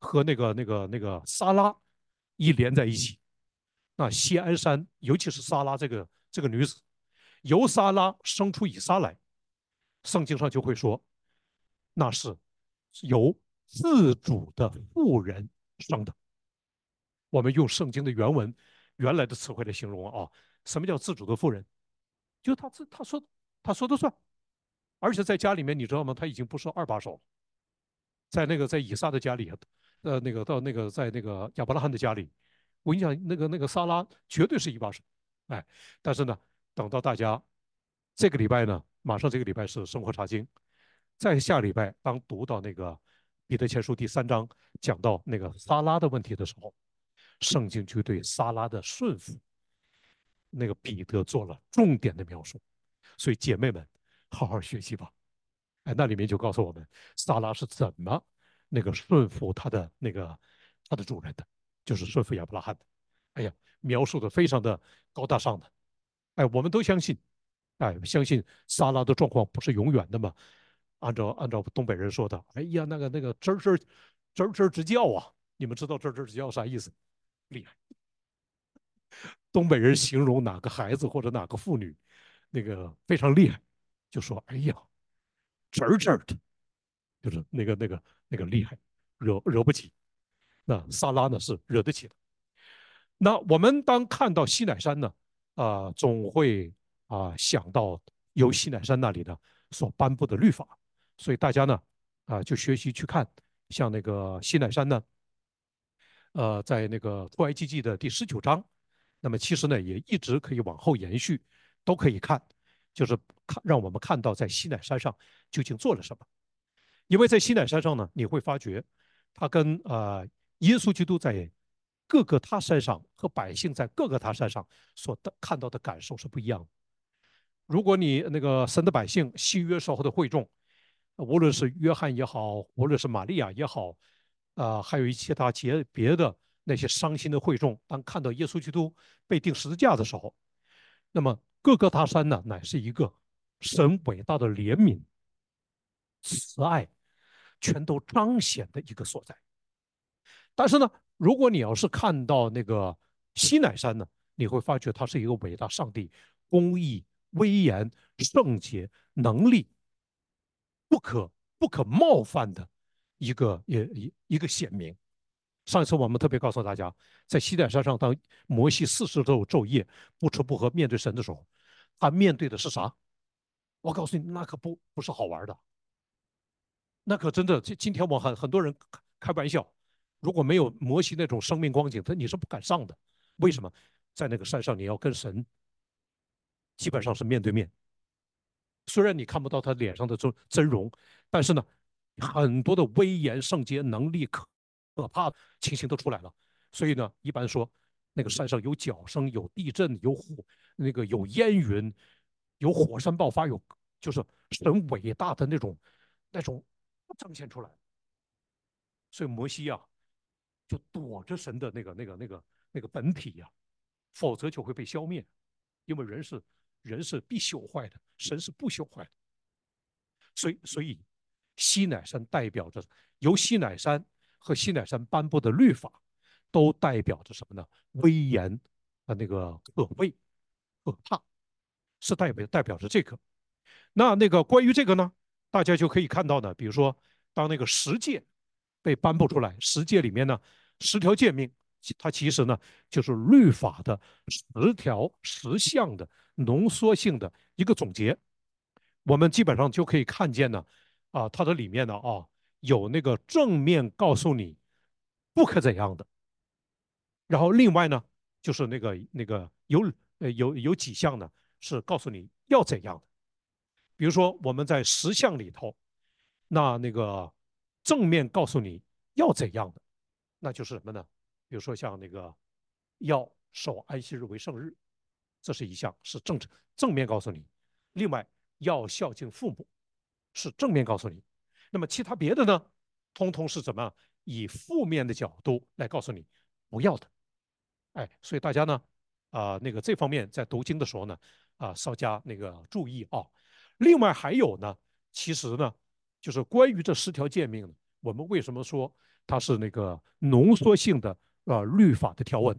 和那个撒拉一连在一起。那锡安山，尤其是撒拉这个女子，由撒拉生出以撒来，圣经上就会说，那是由自主的妇人生的。我们用圣经的原文原来的词汇来形容啊，什么叫自主的妇人？就他说的算，而且在家里面，你知道吗？他已经不是二把手了。在以撒的家里，在那个亚伯拉罕的家里，我跟你讲，那个撒拉绝对是一把手，哎，但是呢，等到大家这个礼拜呢，马上这个礼拜是生活查经，在下礼拜当读到那个彼得前书第3章讲到那个撒拉的问题的时候，圣经就对撒拉的顺服那个彼得做了重点的描述，所以姐妹们好好学习吧。哎，那里面就告诉我们，萨拉是怎么那个顺服他的主人的，就是顺服亚伯拉罕的。哎呀，描述的非常的高大上的。哎，我们都相信，哎，相信萨拉的状况不是永远的嘛。按照东北人说的，哎呀，那个吱吱直叫啊！你们知道吱吱直叫啥意思？厉害！东北人形容哪个孩子或者哪个妇女，那个非常厉害，就说哎呀，吱吱的。就是那个厉害，惹不起。那萨拉呢是惹得起的。那我们当看到西乃山呢，总会想到由西乃山那里呢所颁布的律法，所以大家呢就学习去看，像那个西乃山呢，在那个出埃及记的第19章，那么其实呢也一直可以往后延续，都可以看，就是让我们看到在西乃山上究竟做了什么。因为在西乃山上呢，你会发觉，他跟耶稣基督在各个他山上和百姓在各个他山上看到的感受是不一样的。如果你那个神的百姓新约时候的会众，无论是约翰也好，无论是玛利亚也好，还有一些他别的那些伤心的会众，当看到耶稣基督被钉十字架的时候，那么各个他山呢，乃是一个神伟大的怜悯、慈爱，全都彰显的一个所在。但是呢，如果你要是看到那个西乃山呢，你会发觉它是一个伟大上帝公义、威严、圣洁、能力不可冒犯的一个显明。上一次我们特别告诉大家，在西乃山上，当摩西40昼昼夜不吃不喝面对神的时候，他面对的是啥？我告诉你，那可不是好玩的，那可真的，今天我很多人开玩笑，如果没有摩西那种生命光景，你是不敢上的。为什么？在那个山上，你要跟神基本上是面对面，虽然你看不到他脸上的真容，但是呢，很多的威严、圣洁、能力、可怕的情形都出来了。所以呢，一般说那个山上有脚声、有地震、有烟云、有火山爆发，就是神伟大的那种彰显出来。所以摩西啊，就躲着神的那个本体呀、否则就会被消灭。因为人是必朽坏的，神是不朽坏的。所以西乃山代表着由西乃山和西乃山颁布的律法，都代表着什么呢？威严那个可畏、可怕，是代表着这个。那个关于这个呢，大家就可以看到呢，比如说当那个十诫被颁布出来，十诫里面呢10条诫命，它其实呢就是律法的10项的浓缩性的一个总结。我们基本上就可以看见呢，它的里面呢有那个正面告诉你不可怎样的，然后另外呢就是那个有几项呢是告诉你要怎样的。比如说我们在10项里头，那个正面告诉你要怎样的，那就是什么呢？比如说像那个要守安息日为圣日，这是一项是正面告诉你。另外要孝敬父母是正面告诉你。那么其他别的呢，通通是怎么以负面的角度来告诉你不要的。哎，所以大家呢，那个这方面在读经的时候呢，稍加那个注意啊。另外还有呢，其实呢，就是关于这10条诫命呢，我们为什么说它是那个浓缩性的律法的条文，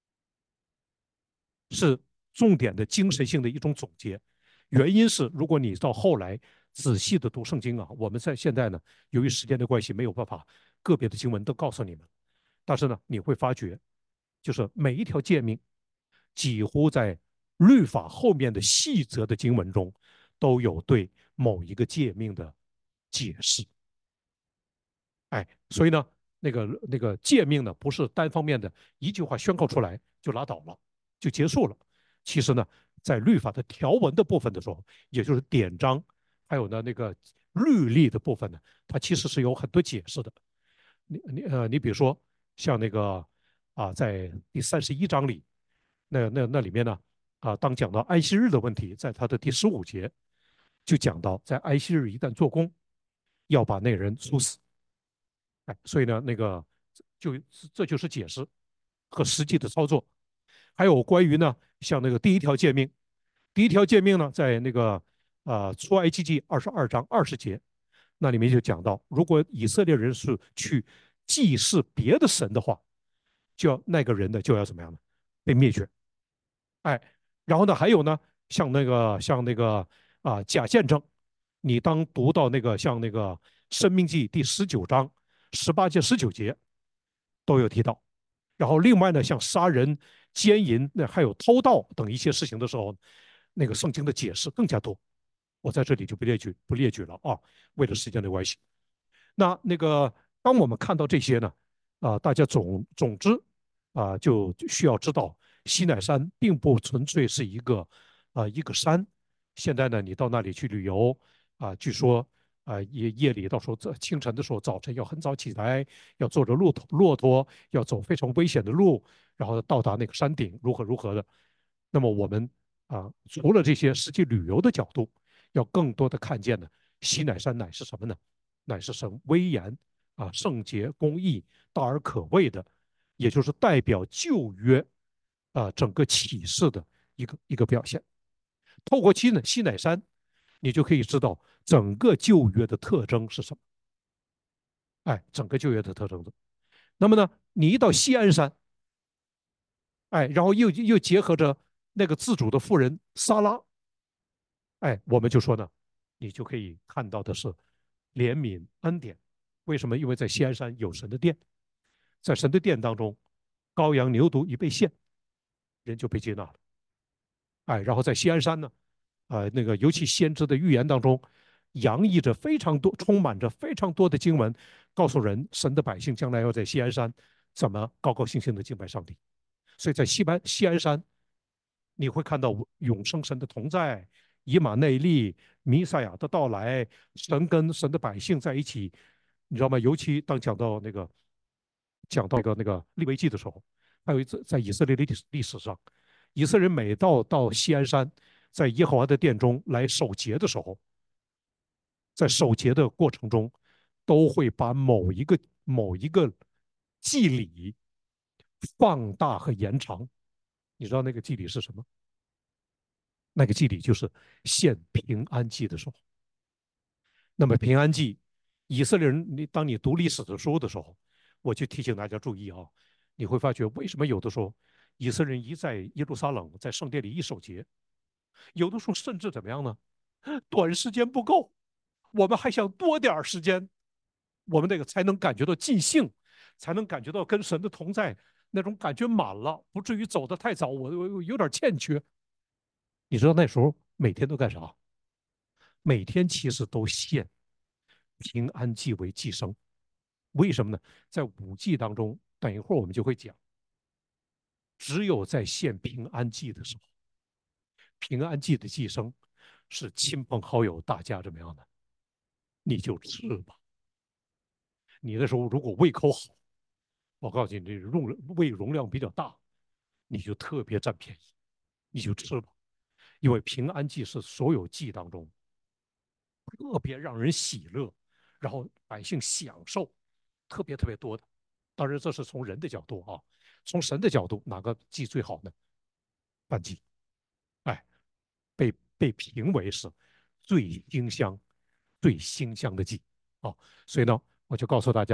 是重点的精神性的一种总结。原因是，如果你到后来仔细的读圣经啊，我们在现在呢，由于时间的关系，没有办法个别的经文都告诉你们，但是呢，你会发觉，就是每一条诫命，几乎在律法后面的细则的经文中，都有对某一个诫命的解释。哎，所以呢，那个诫命呢，不是单方面的一句话宣告出来就拉倒了，就结束了。其实呢，在律法的条文的部分的时候，也就是典章，还有呢那个律例的部分呢，它其实是有很多解释的。你比如说像那个在第31章里，那里面呢当讲到安息日的问题，在它的第15节就讲到，在安息日一旦做工，要把那人处死。哎，所以呢，那个就这就是解释和实际的操作。还有关于呢，像那个第一条诫命，第一条诫命呢，在那个出埃及记22章20节，那里面就讲到，如果以色列人是去祭祀别的神的话，就要那个人呢就要怎么样呢？被灭绝。哎，然后呢，还有呢，像那个假见证，你当读到那个像那个《申命记》第19章18节19节都有提到。然后另外呢，像杀人、奸淫，那还有偷盗等一些事情的时候，那个圣经的解释更加多。我在这里就不列举了啊，为了时间的关系。那个，当我们看到这些呢，大家总之就需要知道，西乃山并不纯粹是一个山。现在呢，你到那里去旅游据说夜里到时候清晨的时候，早晨要很早起来，要坐着骆驼，要走非常危险的路，然后到达那个山顶，如何如何的。那么我们除了这些实际旅游的角度，要更多的看见呢，西乃山乃是什么呢？乃是神威严圣洁、公义、大而可畏的，也就是代表旧约整个启示的一个表现。透过西乃山，你就可以知道整个旧约的特征是什么。哎，整个旧约的特征的。那么呢，你一到西安山，哎，然后又结合着那个自主的妇人撒拉，哎，我们就说呢，你就可以看到的是怜悯恩典。为什么？因为在西安山有神的殿，在神的殿当中，羔羊牛犊一被献，人就被接纳了。哎，然后在西安山呢，那个尤其先知的预言当中，洋溢着非常多、充满着非常多的经文，告诉人神的百姓将来要在西安山怎么高高兴兴的敬拜上帝。所以在西安山，你会看到永生神的同在，以马内利、弥赛亚的到来，神跟神的百姓在一起，你知道吗？尤其当讲到那个利未记的时候，还有一次在以色列历史上，以色列人每到西安山，在耶和华的殿中来守节的时候，在守节的过程中，都会把某一个祭礼放大和延长。你知道那个祭礼是什么？那个祭礼就是献平安祭的时候。那么平安祭，以色列人，当你读历史的书的时候，我就提醒大家注意啊，你会发觉为什么有的时候以色列人一在耶路撒冷在圣殿里一守节，有的时候甚至怎么样呢？短时间不够，我们还想多点时间，我们那个才能感觉到尽兴，才能感觉到跟神的同在那种感觉满了，不至于走得太早，我有点欠缺。你知道那时候每天都干啥？每天其实都献平安祭为祭牲。为什么呢？在5祭当中，等一会儿我们就会讲，只有在献平安祭的时候，平安祭的祭牲是亲朋好友大家怎么样的，你就吃吧。你那时候如果胃口好，我告诉你，这胃容量比较大，你就特别占便宜，你就吃吧。因为平安祭是所有祭当中特别让人喜乐，然后百姓享受特别特别多的。当然，这是从人的角度啊，从神的角度，哪个祭最好呢？燔祭，哎，被评为是最馨香、最馨香的祭啊。所以呢，我就告诉大家，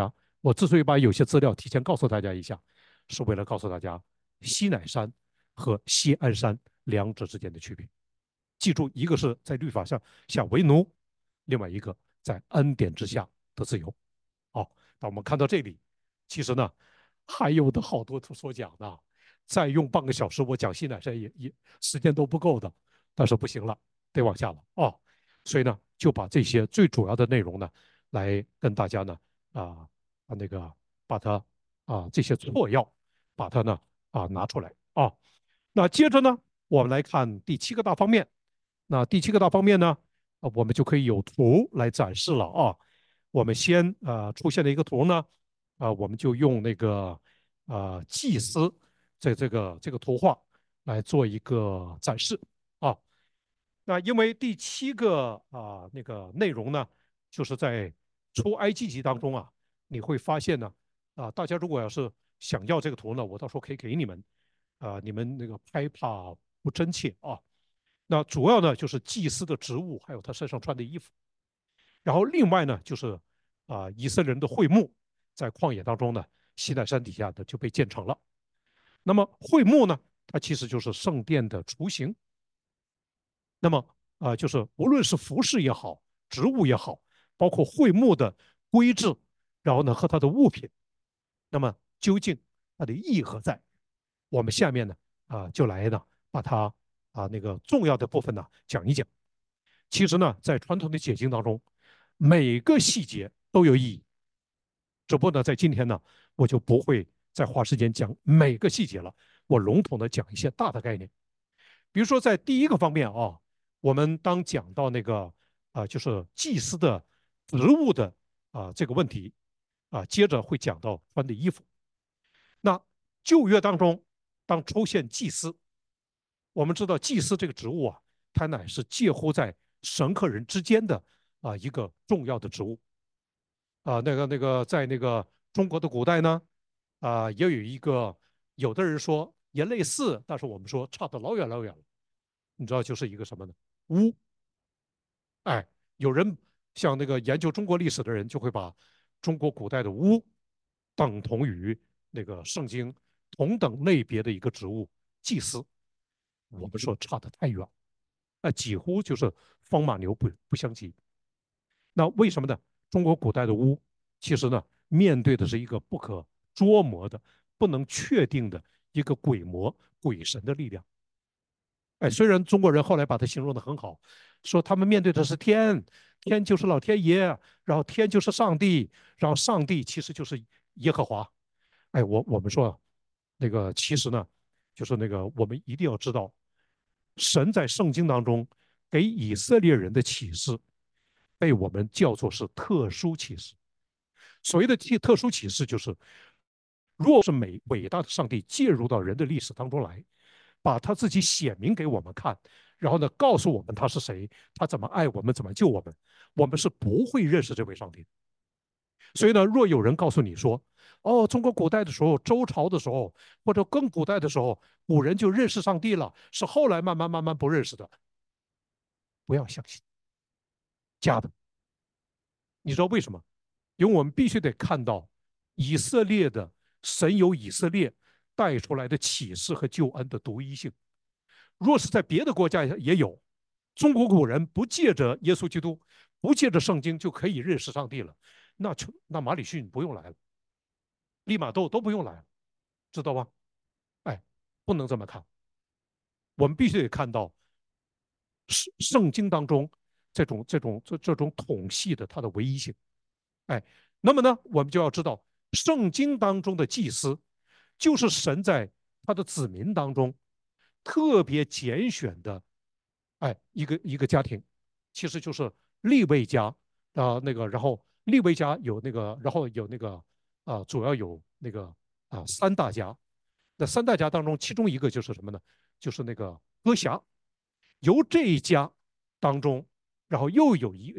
我之所以把有些资料提前告诉大家一下，是为了告诉大家西乃山和西安山两者之间的区别。记住，一个是在律法上下为奴，另外一个在恩典之下的自由。好，那我们看到这里，其实呢还有的好多所讲呢，再用半个小时我讲西乃山也时间都不够的，但是不行了，得往下了哦。所以呢，就把这些最主要的内容呢，来跟大家呢那个把它这些错要把它呢拿出来啊。那接着呢，我们来看第七个大方面。那第七个大方面呢，我们就可以有图来展示了啊。我们先出现的一个图呢，我们就用那个祭司这个图画来做一个展示啊。那因为第七个那个内容呢，就是在出埃及记当中啊，你会发现呢大家如果要是想要这个图呢，我到时候可以给你们你们那个拍怕不真切啊。那主要呢就是祭司的职务，还有他身上穿的衣服。然后另外呢就是以色列人的会幕，在旷野当中呢，西奈山底下的就被建成了。那么会幕呢，它其实就是圣殿的雏形。那么就是无论是服饰也好，植物也好，包括会幕的规制，然后呢和它的物品，那么究竟它的意义何在？我们下面呢就来呢把它那个重要的部分呢讲一讲。其实呢，在传统的解经当中，每个细节都有意义。只不过呢，在今天呢，我就不会再花时间讲每个细节了，我笼统的讲一些大的概念。比如说，在第一个方面我们当讲到那个就是祭司的职务的这个问题接着会讲到穿的衣服。那旧约当中，当出现祭司，我们知道祭司这个职务它乃是介乎在神和人之间的一个重要的职务那个在那个中国的古代呢也有一个，有的人说也类似，但是我们说差得老远老远了。你知道就是一个什么呢？巫。哎，有人像那个研究中国历史的人，就会把中国古代的巫等同于那个圣经同等类别的一个职务祭司。我们说差得太远，几乎就是风马牛不相及。那为什么呢？中国古代的巫，其实呢，面对的是一个不可捉摸的、不能确定的一个鬼魔、鬼神的力量。哎，虽然中国人后来把它形容的很好，说他们面对的是天，天就是老天爷，然后天就是上帝，然后上帝其实就是耶和华。哎，我们说那个其实呢，就是那个我们一定要知道，神在圣经当中给以色列人的启示，被我们叫做是特殊启示。所谓的特殊启示，就是若是伟大的上帝介入到人的历史当中来，把他自己显明给我们看，然后呢，告诉我们他是谁，他怎么爱我们，怎么救我们，我们是不会认识这位上帝的。所以呢，若有人告诉你说，哦，中国古代的时候，周朝的时候，或者更古代的时候，古人就认识上帝了，是后来慢慢不认识的，不要相信，假的。你知道为什么？因为我们必须得看到以色列的神有以色列带出来的启示和救恩的独一性。若是在别的国家也有，中国古人不借着耶稣基督，不借着圣经就可以认识上帝了，那马里逊不用来了，利玛窦都不用来了，知道吧？哎，不能这么看，我们必须得看到圣经当中这种统系的它的唯一性。哎，那么呢，我们就要知道，圣经当中的祭司，就是神在他的子民当中特别拣选的，一个家庭，其实就是利未家那个，然后利未家有那个，然后有那个主要有那个三大家，那三大家当中，其中一个就是什么呢？就是那个歌侠，由这一家当中，然后又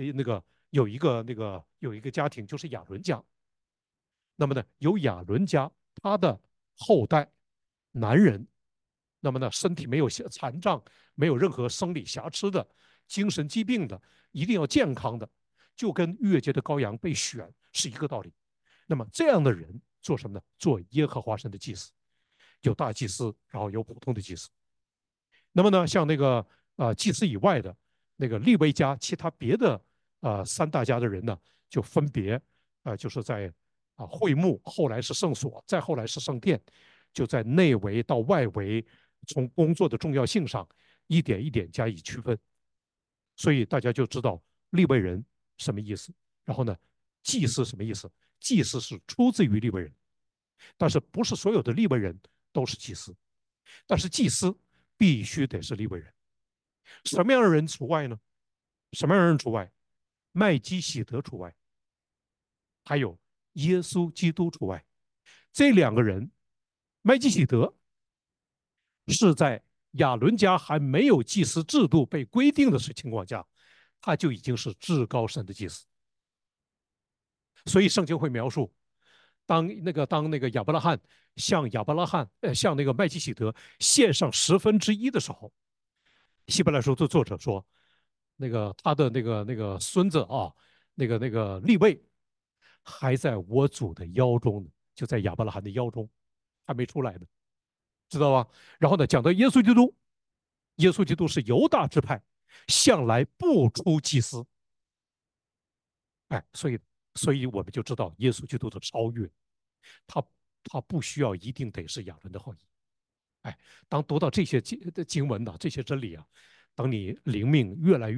有一个家庭，就是亚伦家。那么呢，由亚伦家他的后代男人，那么呢，身体没有残障，没有任何生理瑕疵的，精神疾病的，一定要健康的，就跟越界的羔羊被选是一个道理。 那么这样的人做什么呢？做耶和华神的祭司，有大祭司，然后有普通的祭司。那么呢，像那个祭司以外的那个利未家，其他别的三大家的人呢，就分别就是在会幕，后来是圣所，再后来是圣殿，就在内围到外围，从工作的重要性上一点一点加以区分。所以大家就知道利未人什么意思。然后呢，祭司什么意思？祭司是出自于利未人，但是不是所有的利未人都是祭司，但是祭司必须得是利未人。什么样的人除外呢？什么样的人除外？麦基喜德除外，还有耶稣基督除外。这两个人，麦基喜德是在亚伦家还没有祭司制度被规定的情况下，他就已经是至高神的祭司。所以圣经会描述，当那个亚伯拉罕向那个麦基喜德献上1/10的时候，希伯来书的作者说，那个他的那个孙子啊，那个利位还在我主的腰中呢，就在亚伯拉罕的腰中，还没出来呢，知道吧？然后呢，讲到耶稣基督，耶稣基督是犹大支派，向来不出祭司，哎，所以我们就知道耶稣基督的超越，他他不需要一定得是亚伦的后裔。哎，当读到这些经文呢，这些真理啊，当你灵命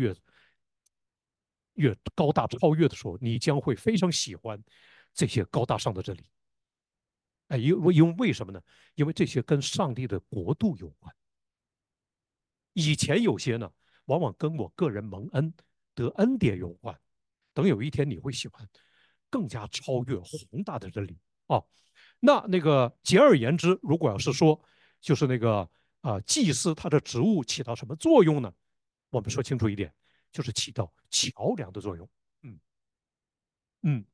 越高大超越的时候，你将会非常喜欢这些高大上的真理。哎，因为什么呢？因为这些跟上帝的国度有关。以前有些呢，往往跟我个人蒙恩得恩典有关。等有一天你会喜欢更加超越宏大的真理哦。那个简而言之，如果要是说，就是那个祭司他的职务起到什么作用呢？我们说清楚一点，就是起到桥梁的作用。嗯嗯，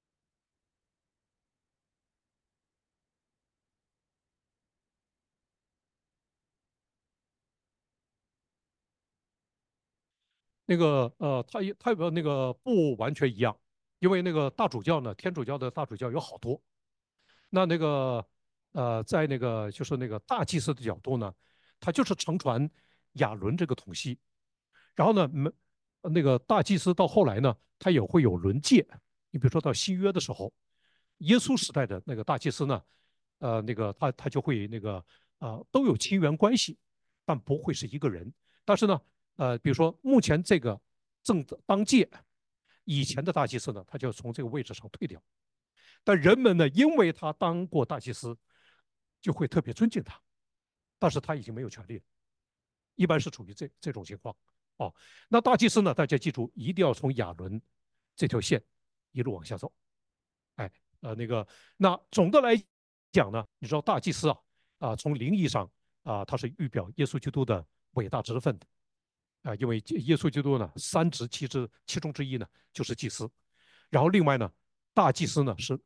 他那个不完全一样，因为那个大主教呢，天主教的大主教有好多。那个在那个就是那个大祭司的角度呢，他就是承传亚伦这个统系。然后呢，那个大祭司到后来呢，他也会有轮届。你比如说到新约的时候，耶稣时代的那个大祭司呢，那个他就会那个都有亲缘关系，但不会是一个人。但是呢，比如说目前这个正当届以前的大祭司呢，他就从这个位置上退掉。但人们呢，因为他当过大祭司，就会特别尊敬他，但是他已经没有权利了，一般是处于这种情况。哦，那大祭司呢，大家记住，一定要从亚伦这条线一路往下走。哎，那个，那总的来讲呢，你知道大祭司从灵义上他是预表耶稣基督的伟大职分的因为耶稣基督呢，三职其中之一呢就是祭司，然后另外呢，大祭司呢是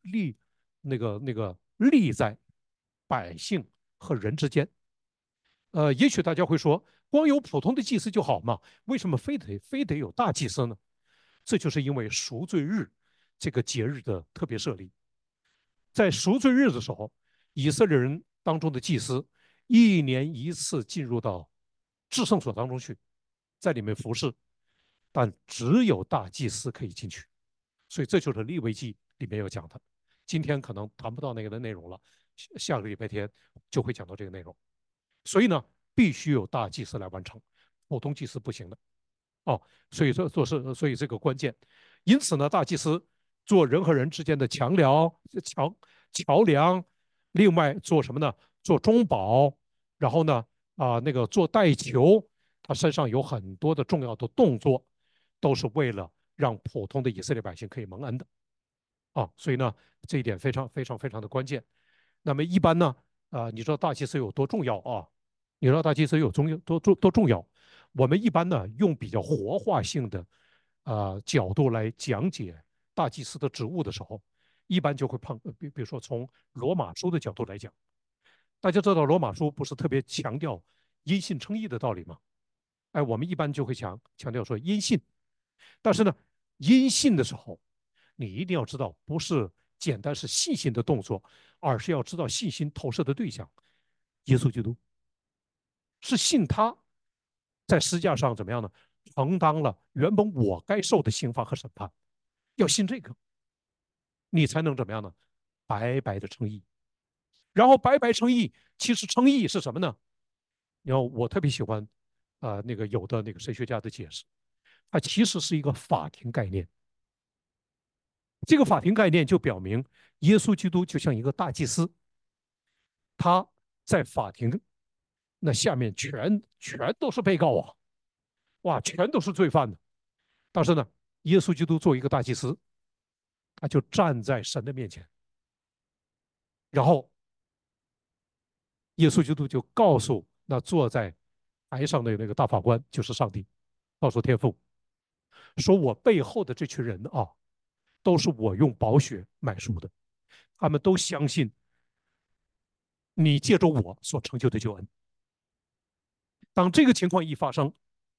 立在百姓和人之间。也许大家会说，光有普通的祭司就好嘛，为什么非得有大祭司呢？这就是因为赎罪日这个节日的特别设立。在赎罪日的时候，以色列人当中的祭司一年一次进入到至圣所当中去，在里面服侍，但只有大祭司可以进去。所以这就是利未记里面有讲的。今天可能谈不到那个的内容了，下个礼拜天就会讲到这个内容。所以呢，必须有大祭司来完成，普通祭司不行的。哦，所以所以这个关键。因此呢，大祭司做人和人之间的桥梁，另外做什么呢？做中保，然后呢那个做代求，他身上有很多的重要的动作，都是为了让普通的以色列百姓可以蒙恩的。所以呢，这一点非常非常非常的关键。那么一般呢，你知道大祭司有多重要啊？你知道大祭司有多重要？我们一般呢用比较活化性的角度来讲解大祭司的职务的时候，一般就会比如说从罗马书的角度来讲，大家知道罗马书不是特别强调因信称义的道理吗？哎，我们一般就会强调说因信，但是呢，因信的时候，你一定要知道，不是简单是信心的动作，而是要知道信心投射的对象，耶稣基督是信他在十字架上怎么样呢？承担了原本我该受的刑罚和审判，要信这个，你才能怎么样呢？白白的称义。然后白白称义，其实称义是什么呢？然后我特别喜欢那个有的那个神学家的解释，它其实是一个法庭概念。这个法庭概念就表明，耶稣基督就像一个大祭司，他在法庭那下面全都是被告啊，哇，全都是罪犯的。但是呢，耶稣基督作为一个大祭司，他就站在神的面前，然后耶稣基督就告诉那坐在台上的那个大法官，就是上帝，告诉天父，说我背后的这群人啊，都是我用宝血买赎的，他们都相信你借着我所成就的救恩。当这个情况一发生，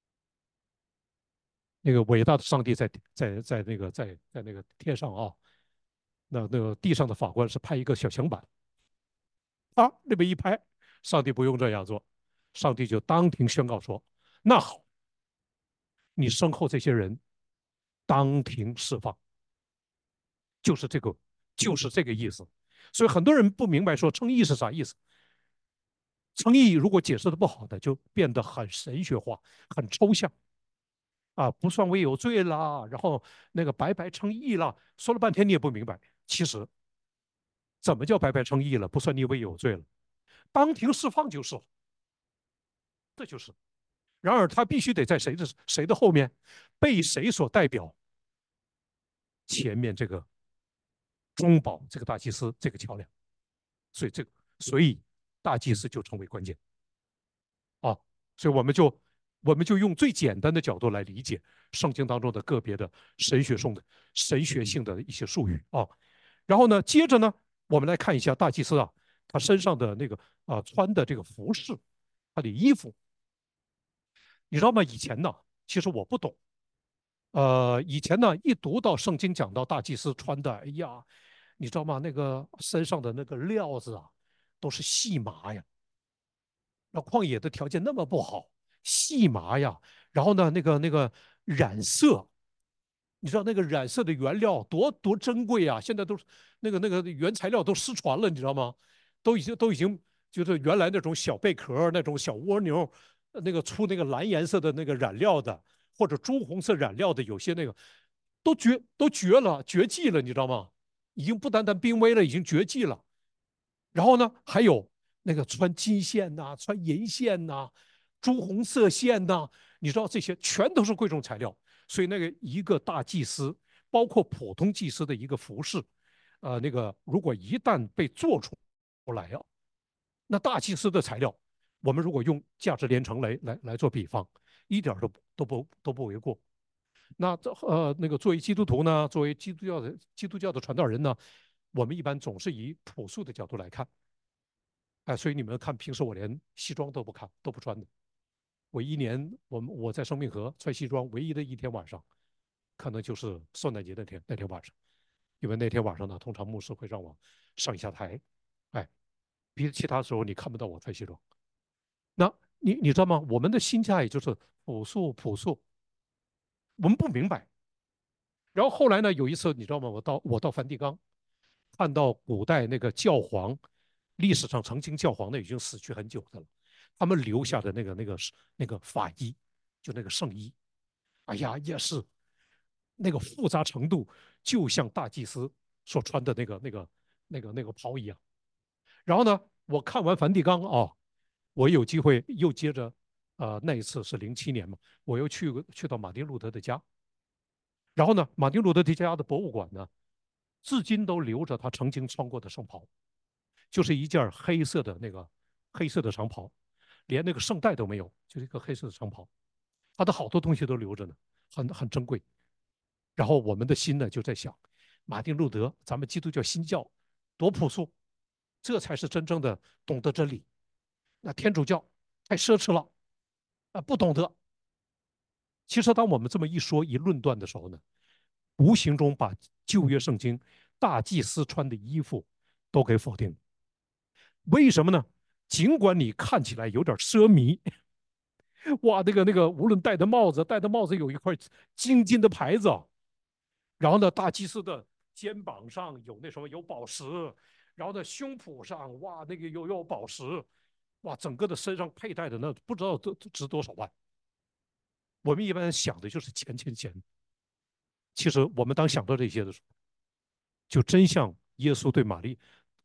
那个伟大的上帝在那个天上啊，那个地上的法官是拍一个小响板，啊，那边一拍，上帝不用这样做，上帝就当庭宣告说：“那好，你身后这些人当庭释放。”就是这个，就是这个意思。所以很多人不明白说称义是啥意思。称义如果解释的不好的，就变得很神学化、很抽象啊，不算为有罪啦，然后那个白白称义啦，说了半天你也不明白。其实怎么叫白白称义了？不算你为有罪了，当庭释放就是了，这就是。然而他必须得在谁的后面，被谁所代表？前面这个中保这个大祭司这个桥梁，所以大祭司就成为关键啊。所以我们就用最简单的角度来理解圣经当中的个别的神学性的一些术语啊。然后呢，接着呢，我们来看一下大祭司啊，他身上的那个穿的这个服饰，他的衣服，你知道吗？以前呢，其实我不懂，以前呢，一读到圣经讲到大祭司穿的，哎呀，你知道吗？那个身上的那个料子啊，都是细麻呀。那旷野的条件那么不好，细麻呀，然后呢，那个染色，你知道那个染色的原料多珍贵啊！现在都是那个原材料都失传了，你知道吗？都已经就是原来那种小贝壳那种小蜗牛，那个出那个蓝颜色的那个染料的，或者朱红色染料的，有些那个都绝了，绝迹了，你知道吗？已经不单单濒危了，已经绝迹了。然后呢，还有那个穿金线呐、穿银线呐、朱红色线呐、你知道这些全都是贵重材料。所以那个一个大祭司，包括普通祭司的一个服饰，那个如果一旦被做出来啊，那大祭司的材料，我们如果用价值连城来做比方，一点都不为过。那个作为基督徒呢，作为基督教的传道人呢，我们一般总是以朴素的角度来看。哎，所以你们看，平时我连西装都不看，都不穿的。我一年，我在生命河穿西装，唯一的一天晚上，可能就是圣诞节那天晚上，因为那天晚上呢，通常牧师会让我上一下台，哎，比其他时候你看不到我穿西装。那你知道吗？我们的心态也就是朴素，我们不明白。然后后来呢，有一次你知道吗？我到梵蒂冈，看到古代那个教皇，历史上曾经教皇的已经死去很久的了，他们留下的那个法衣，就那个圣衣，哎呀，也是那个复杂程度，就像大祭司所穿的那个袍一样。然后呢，我看完梵蒂冈啊，我有机会又接着，那一次是07年嘛，我又去到马丁路德的家，然后呢，马丁路德的家的博物馆呢，至今都留着他曾经穿过的圣袍，就是一件黑色的长袍，连那个圣带都没有，就是一个黑色的长袍。他的好多东西都留着呢，很珍贵。然后我们的心呢就在想，马丁路德，咱们基督教新教多朴素，这才是真正的懂得真理。那天主教太奢侈了，不懂得。其实当我们这么一说一论断的时候呢，无形中把旧约圣经大祭司穿的衣服都给否定。为什么呢？尽管你看起来有点奢靡，哇，那个，无论戴的帽子有一块金的牌子，然后呢，大祭司的肩膀上有那什么有宝石，然后呢，胸脯上哇那个有宝石，哇，整个的身上佩戴的那不知道都值多少万。我们一般想的就是钱钱钱，其实我们当想到这些的时候，就真像耶稣对玛丽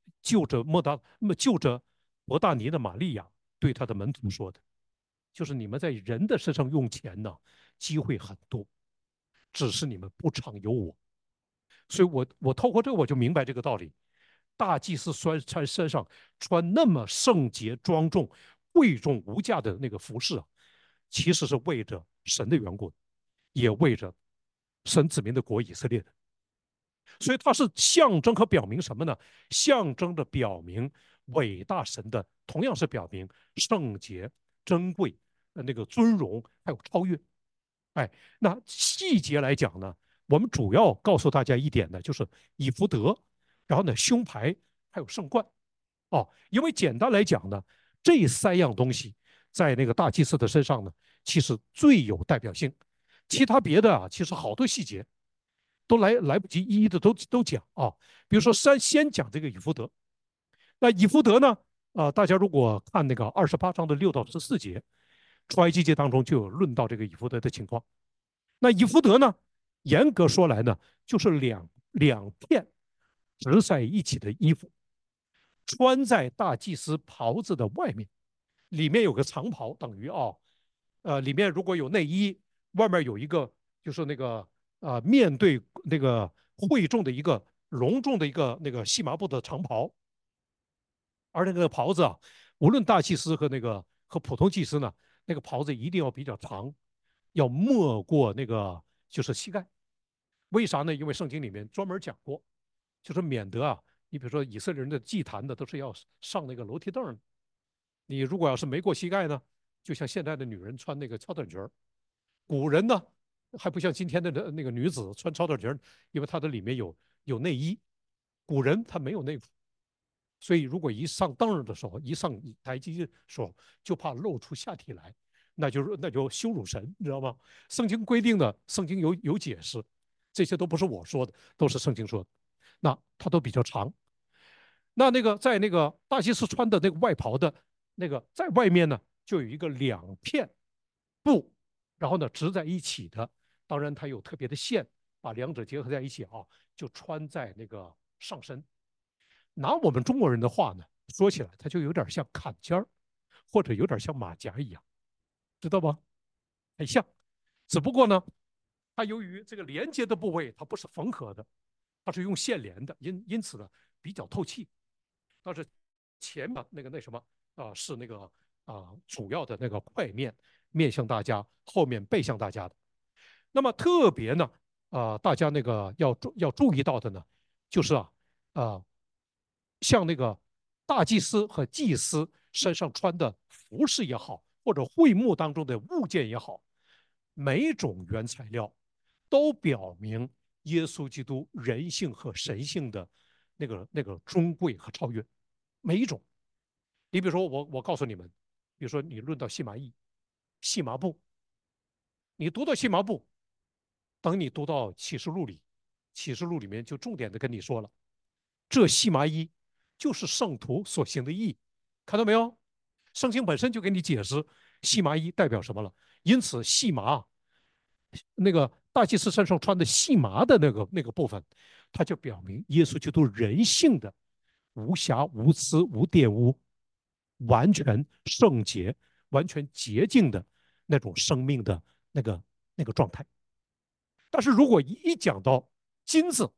就着伯大尼的玛利亚对他的门徒说的，就是你们在人的身上用钱呢，机会很多，只是你们不常有我。所以我透过这个我就明白这个道理。大祭司穿身上穿那么圣洁、庄重、贵重无价的那个服饰啊，其实是为着神的缘故，也为着神子民的国以色列的。所以它是象征和表明什么呢？象征着表明伟大神的，同样是表明圣洁、珍贵、那个尊荣还有超越。哎，那细节来讲呢，我们主要告诉大家一点呢，就是以福德，然后呢胸牌还有圣冠。哦，因为简单来讲呢，这三样东西在那个大祭司的身上呢，其实最有代表性。其他别的啊，其实好多细节都来不及一一的都讲啊。比如说先讲这个以福德，那以福德呢，大家如果看那个28章的6到14节，出埃及记当中就有论到这个以福德的情况。那以福德呢，严格说来呢，就是两片织在一起的衣服，穿在大祭司袍子的外面，里面有个长袍，等于里面如果有内衣，外面有一个就是那个面对那个会众的一个隆重的一个那个细麻布的长袍，而那个袍子啊，无论大祭司和普通祭司呢，那个袍子一定要比较长，要没过那个就是膝盖。为啥呢？因为圣经里面专门讲过，就是免得啊，你比如说以色列人的祭坛的都是要上那个楼梯凳，你如果要是没过膝盖呢，就像现在的女人穿那个超短裙，古人呢还不像今天的那个女子穿超短裙，因为它的里面有内衣，古人他没有内服，所以如果一上凳的时候，一上台阶的时候，就怕露出下体来，那就羞辱神，你知道吗？圣经规定的，圣经有解释，这些都不是我说的，都是圣经说的。那它都比较长。那个在那个大祭司穿的那个外袍的那个在外面呢，就有一个2片布，然后呢织在一起的。当然它有特别的线，把两者结合在一起啊，就穿在那个上身。拿我们中国人的话呢，说起来它就有点像坎肩儿，或者有点像马甲一样，知道吗？很像，只不过呢，它由于这个连接的部位它不是缝合的，它是用线连的，因此呢比较透气。但是前面那什么是那个主要的那个块面面向大家，后面背向大家的。那么特别呢大家那个要注意到的呢，就是呃像那个大祭司和祭司身上穿的服饰也好，或者会幕当中的物件也好，每种原材料都表明耶稣基督人性和神性的那个尊贵和超越。每一种，你比如说我告诉你们，比如说你论到细麻衣、细麻布，你读到细麻布，等你读到启示录里，启示录里面就重点的跟你说了，这细麻衣就是圣徒所行的义，看到没有？圣经本身就给你解释细麻衣代表什么了。因此，细麻那个大祭司身上穿的细麻的那个部分，它就表明耶稣基督人性的无瑕无疵无玷污，完全圣洁、完全洁净的那种生命的那个状态。但是如果一讲到金子、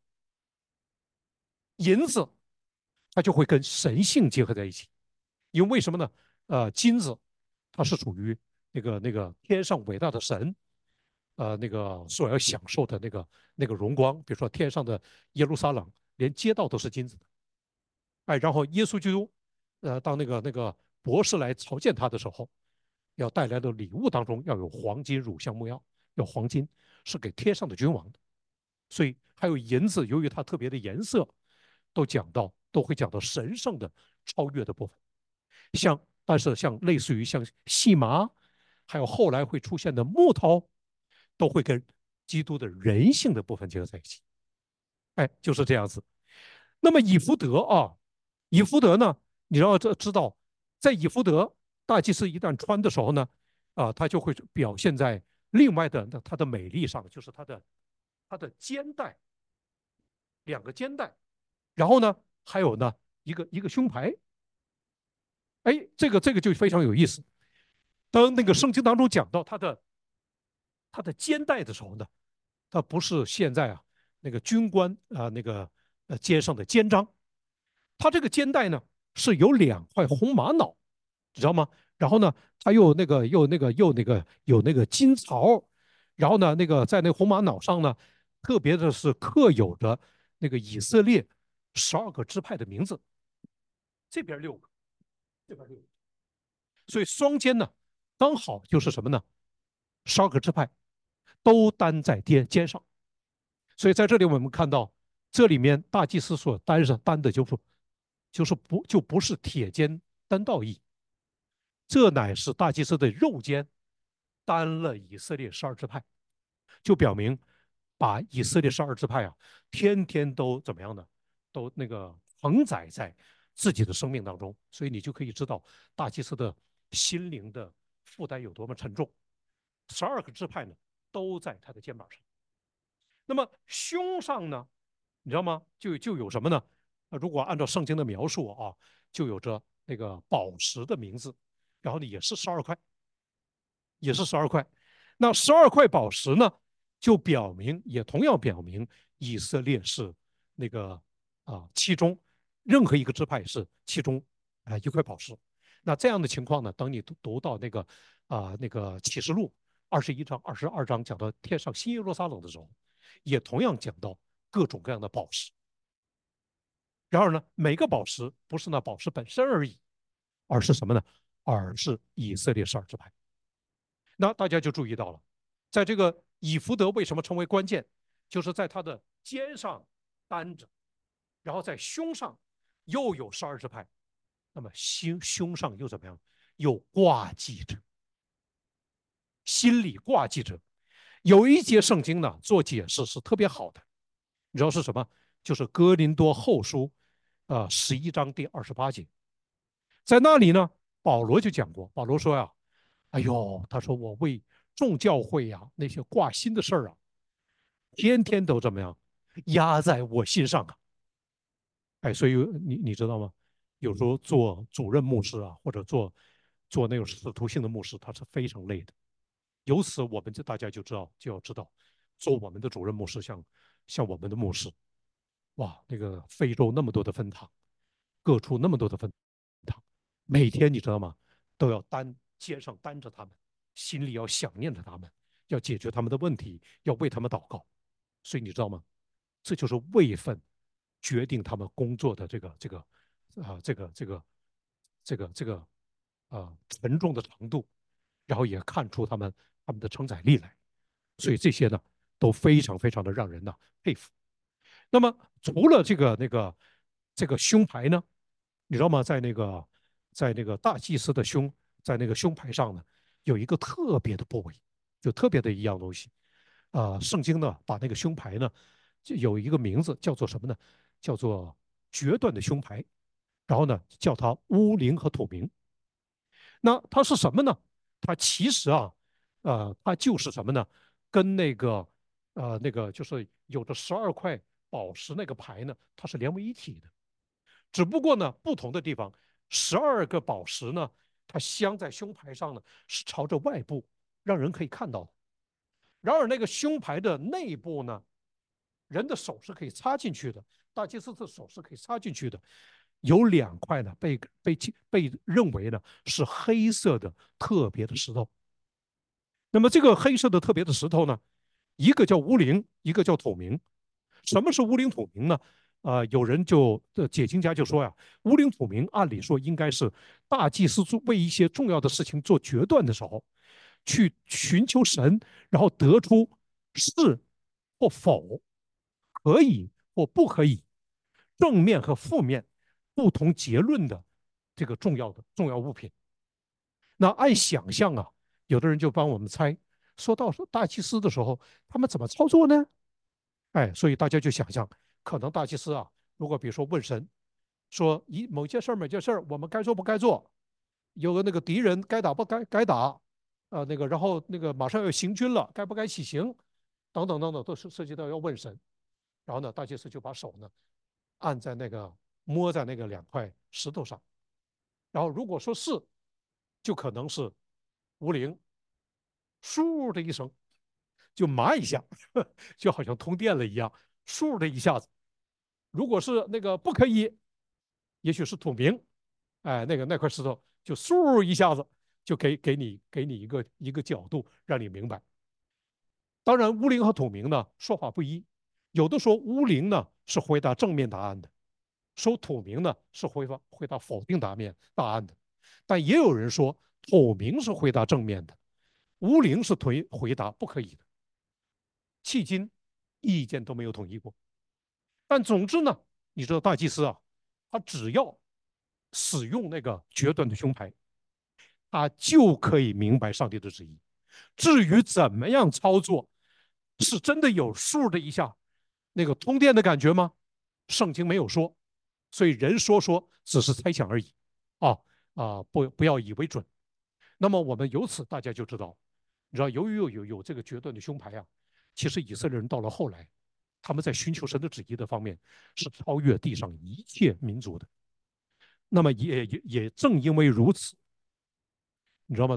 银子，它就会跟神性结合在一起。因为什么呢？金子它是属于那个天上伟大的神，那个所要享受的那个荣光，比如说天上的耶路撒冷，连街道都是金子的。哎，然后耶稣基督，当那个博士来朝见他的时候，要带来的礼物当中要有黄金、乳香、没药，要黄金是给天上的君王的。 所以还有银子，由于它特别的颜色，都会讲到神圣的超越的部分。但是像类似于像细麻，还有后来会出现的木头，都会跟基督的人性的部分结合在一起。哎，就是这样子。那么以福德啊，以福德呢，你要知道，在以福德大祭司一旦穿的时候呢，它就会表现在另外的它的美丽上，就是它的肩带，两个肩带，然后呢，还有呢一个胸牌。哎，这个就非常有意思。当那个圣经当中讲到它的肩带的时候呢，它不是现在那个军官那个肩上的肩章，它这个肩带呢是有2块红玛瑙，知道吗？然后呢，它有那个金槽，然后呢，在那个红玛瑙上呢，特别的是刻有着那个以色列12个支派的名字，这边6个，这边6个，所以双肩呢刚好就是什么呢？12个支派都担在肩上，所以在这里我们看到，这里面大祭司所担的不是铁肩担道义，这乃是大祭司的肉肩担了以色列12支派，就表明把以色列12支派天天都怎么样呢？都那个承载在自己的生命当中，所以你就可以知道大祭司的心灵的负担有多么沉重。12个支派呢，都在他的肩膀上。那么胸上呢，你知道吗？就有什么呢？如果按照圣经的描述就有着那个宝石的名字，然后呢也是12块，也是十二块。那12块宝石呢，也同样表明以色列是那个其中任何一个支派是其中1块宝石。那这样的情况呢，等你读到那个启示录21章、22章讲到天上新耶路撒冷的时候，也同样讲到各种各样的宝石。然而呢，每个宝石不是那宝石本身而已，而是什么呢？而是以色列12支派。那大家就注意到了，在这个以福德为什么成为关键，就是在他的肩上担着，然后在胸上又有12支派，那么胸上又怎么样？又挂记着，心里挂记着。有一节圣经呢，做解释是特别好的，你知道是什么？就是哥林多后书11章第28节，在那里呢，保罗就讲过，保罗说呀，哎呦，他说我为众教会那些挂心的事儿天天都怎么样压在我心上哎，所以你知道吗？有时候做主任牧师或者做那种使徒性的牧师，他是非常累的。由此，我们大家就要知道，做我们的主任牧师，像我们的牧师，哇，那个非洲那么多的分堂，各处那么多的分堂，每天你知道吗？都要肩上担着他们，心里要想念着他们，要解决他们的问题，要为他们祷告。所以你知道吗？这就是位分决定他们工作的啊这个这个这个沉重的程度，然后也看出他们的承载力来。所以这些呢都非常非常的让人佩服。那么除了这个胸牌呢，你知道吗？在那个大祭司的在那个胸牌上呢，有一个特别的部位，就特别的一样东西。圣经呢把那个胸牌呢，就有一个名字叫做什么呢？叫做决断的胸牌。然后呢，叫它乌灵和土明。那它是什么呢？它其实它就是什么呢？跟那个就是有着12块宝石那个牌呢，它是连为一体的。只不过呢，不同的地方，12个宝石呢，它镶在胸牌上呢，是朝着外部，让人可以看到的。然而那个胸牌的内部呢，人的手是可以插进去的，大祭司的手是可以插进去的。有2块呢，被认为呢是黑色的特别的石头。那么这个黑色的特别的石头呢，一个叫乌灵，一个叫土明。什么是乌灵土明呢？有人解经家就说乌灵土明按理说应该是大祭司为一些重要的事情做决断的时候，去寻求神，然后得出是或否。 可以或不可以，正面和负面不同结论的这个重要物品。那按想象啊，有的人就帮我们猜，说到大祭司的时候，他们怎么操作呢？哎，所以大家就想象，可能大祭司啊，如果比如说问神，说某件事儿某件事儿，我们该做不该做，有个那个敌人该打不该打，那个然后那个马上要行军了，该不该起行，等等等等，都是涉及到要问神。然后呢，大祭司就把手呢按在那个摸在那个两块石头上，然后如果说是，就可能是无灵，嗖的一声就麻一下，就好像通电了一样，嗖的一下子。如果是那个不可以，也许是土明，哎，那块石头就嗖一下子就给你一个角度，让你明白。当然，乌灵和土明呢说法不一，有的说乌灵呢是回答正面答案的，说土明呢是回答否定答案的，但也有人说土明是回答正面的，乌灵是回答不可以的。迄今意见都没有统一过。但总之呢，你知道大祭司啊，他只要使用那个决断的胸牌，他就可以明白上帝的旨意。至于怎么样操作，是真的有数的一下那个通电的感觉吗？圣经没有说，所以人说只是猜想而已。啊不要以为准。那么我们由此大家就知道，你知道，由于有这个决断的胸牌啊，其实以色列人到了后来，他们在寻求神的旨意的方面是超越地上一切民族的。那么也正因为如此，你知道吗？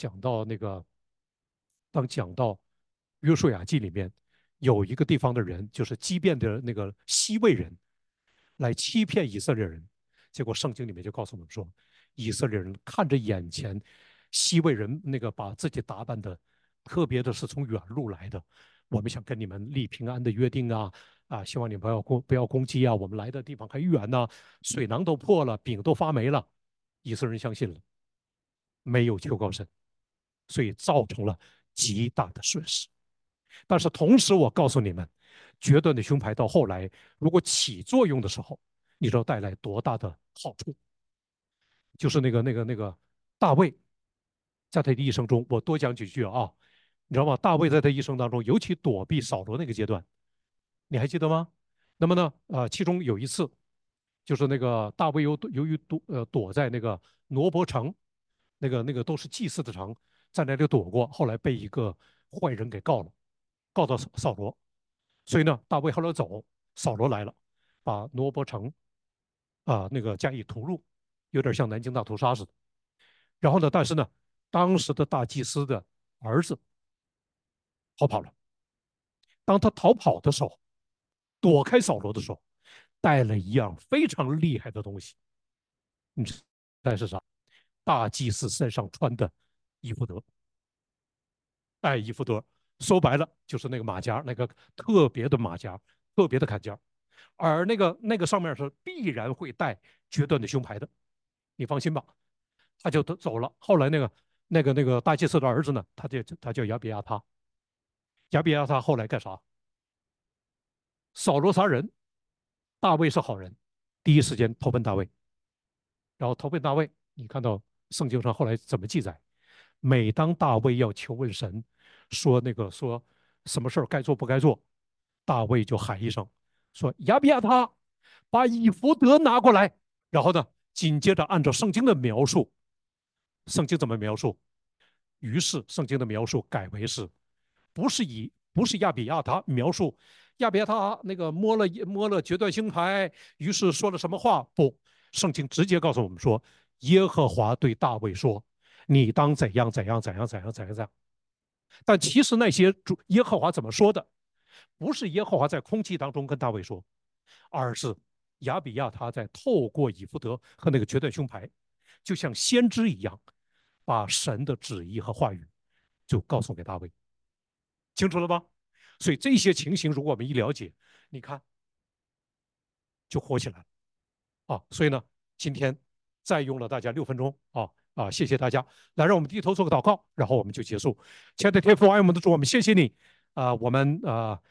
当讲到约书亚记里面有一个地方的人，就是畸变的那个西魏人来欺骗以色列人，结果圣经里面就告诉我们说，以色列人看着眼前西魏人那个把自己打扮的，特别的是从远路来的，我们想跟你们立平安的约定希望你不要攻击啊，我们来的地方很远呐、水囊都破了，饼都发霉了，以色列人相信了，没有求告神，所以造成了极大的损失。但是同时，我告诉你们，决断的胸牌到后来如果起作用的时候，你知道带来多大的好处？就是那个大卫，在他的一生中，我多讲几句啊，你知道吗？大卫在他一生当中，尤其躲避扫罗那个阶段，你还记得吗？那么呢，其中有一次，就是那个大卫由于躲在那个挪伯城，那个都是祭祀的城，在那里躲过，后来被一个坏人给告了，告到扫罗，所以呢，大卫后来走，扫罗来了，把挪伯城那个加以屠戮，有点像南京大屠杀似的。然后呢，但是呢，当时的大祭司的儿子逃跑了。当他逃跑的时候，躲开扫罗的时候，带了一样非常厉害的东西。你知道是啥？大祭司身上穿的伊夫德。哎，伊夫德说白了就是那个马甲，那个特别的马甲，特别的坎肩，而那个上面是必然会带决断的胸牌的，你放心吧。他就走了。后来那个大祭司的儿子呢，他叫亚比亚他，亚比亚他后来干啥？扫罗杀人，大卫是好人，第一时间投奔大卫，然后投奔大卫，你看到圣经上后来怎么记载？每当大卫要求问神，说什么事儿该做不该做，大卫就喊一声说亚比亚他，把以弗德拿过来。然后呢，紧接着按照圣经的描述，圣经怎么描述？于是圣经的描述改为是，不是亚比亚他描述亚比亚他那个摸了决断星牌，于是说了什么话？不，圣经直接告诉我们说，耶和华对大卫说：“你当怎样怎样怎样怎样怎样怎样。”但其实那些耶和华怎么说的，不是耶和华在空气当中跟大卫说，而是亚比亚他在透过以弗德和那个决断胸牌，就像先知一样，把神的旨意和话语就告诉给大卫，清楚了吧？所以这些情形，如果我们一了解，你看就活起来了所以呢，今天再用了大家6分钟谢谢大家。来，让我们低头做个祷告，然后我们就结束。亲爱的天父，爱我们的主，我们谢谢你我们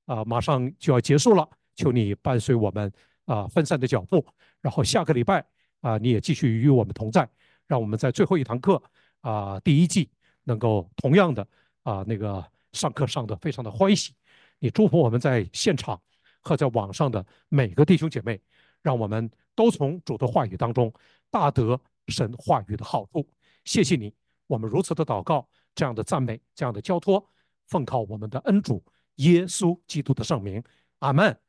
马上就要结束了，求你伴随我们分散的脚步，然后下个礼拜你也继续与我们同在，让我们在最后一堂课第一季能够同样的那个上课上的非常的欢喜。你祝福我们在现场和在网上的每个弟兄姐妹，让我们都从主的话语当中大得神话语的好处。谢谢你，我们如此的祷告，这样的赞美，这样的交托，奉靠我们的恩主耶稣基督的圣名，阿门。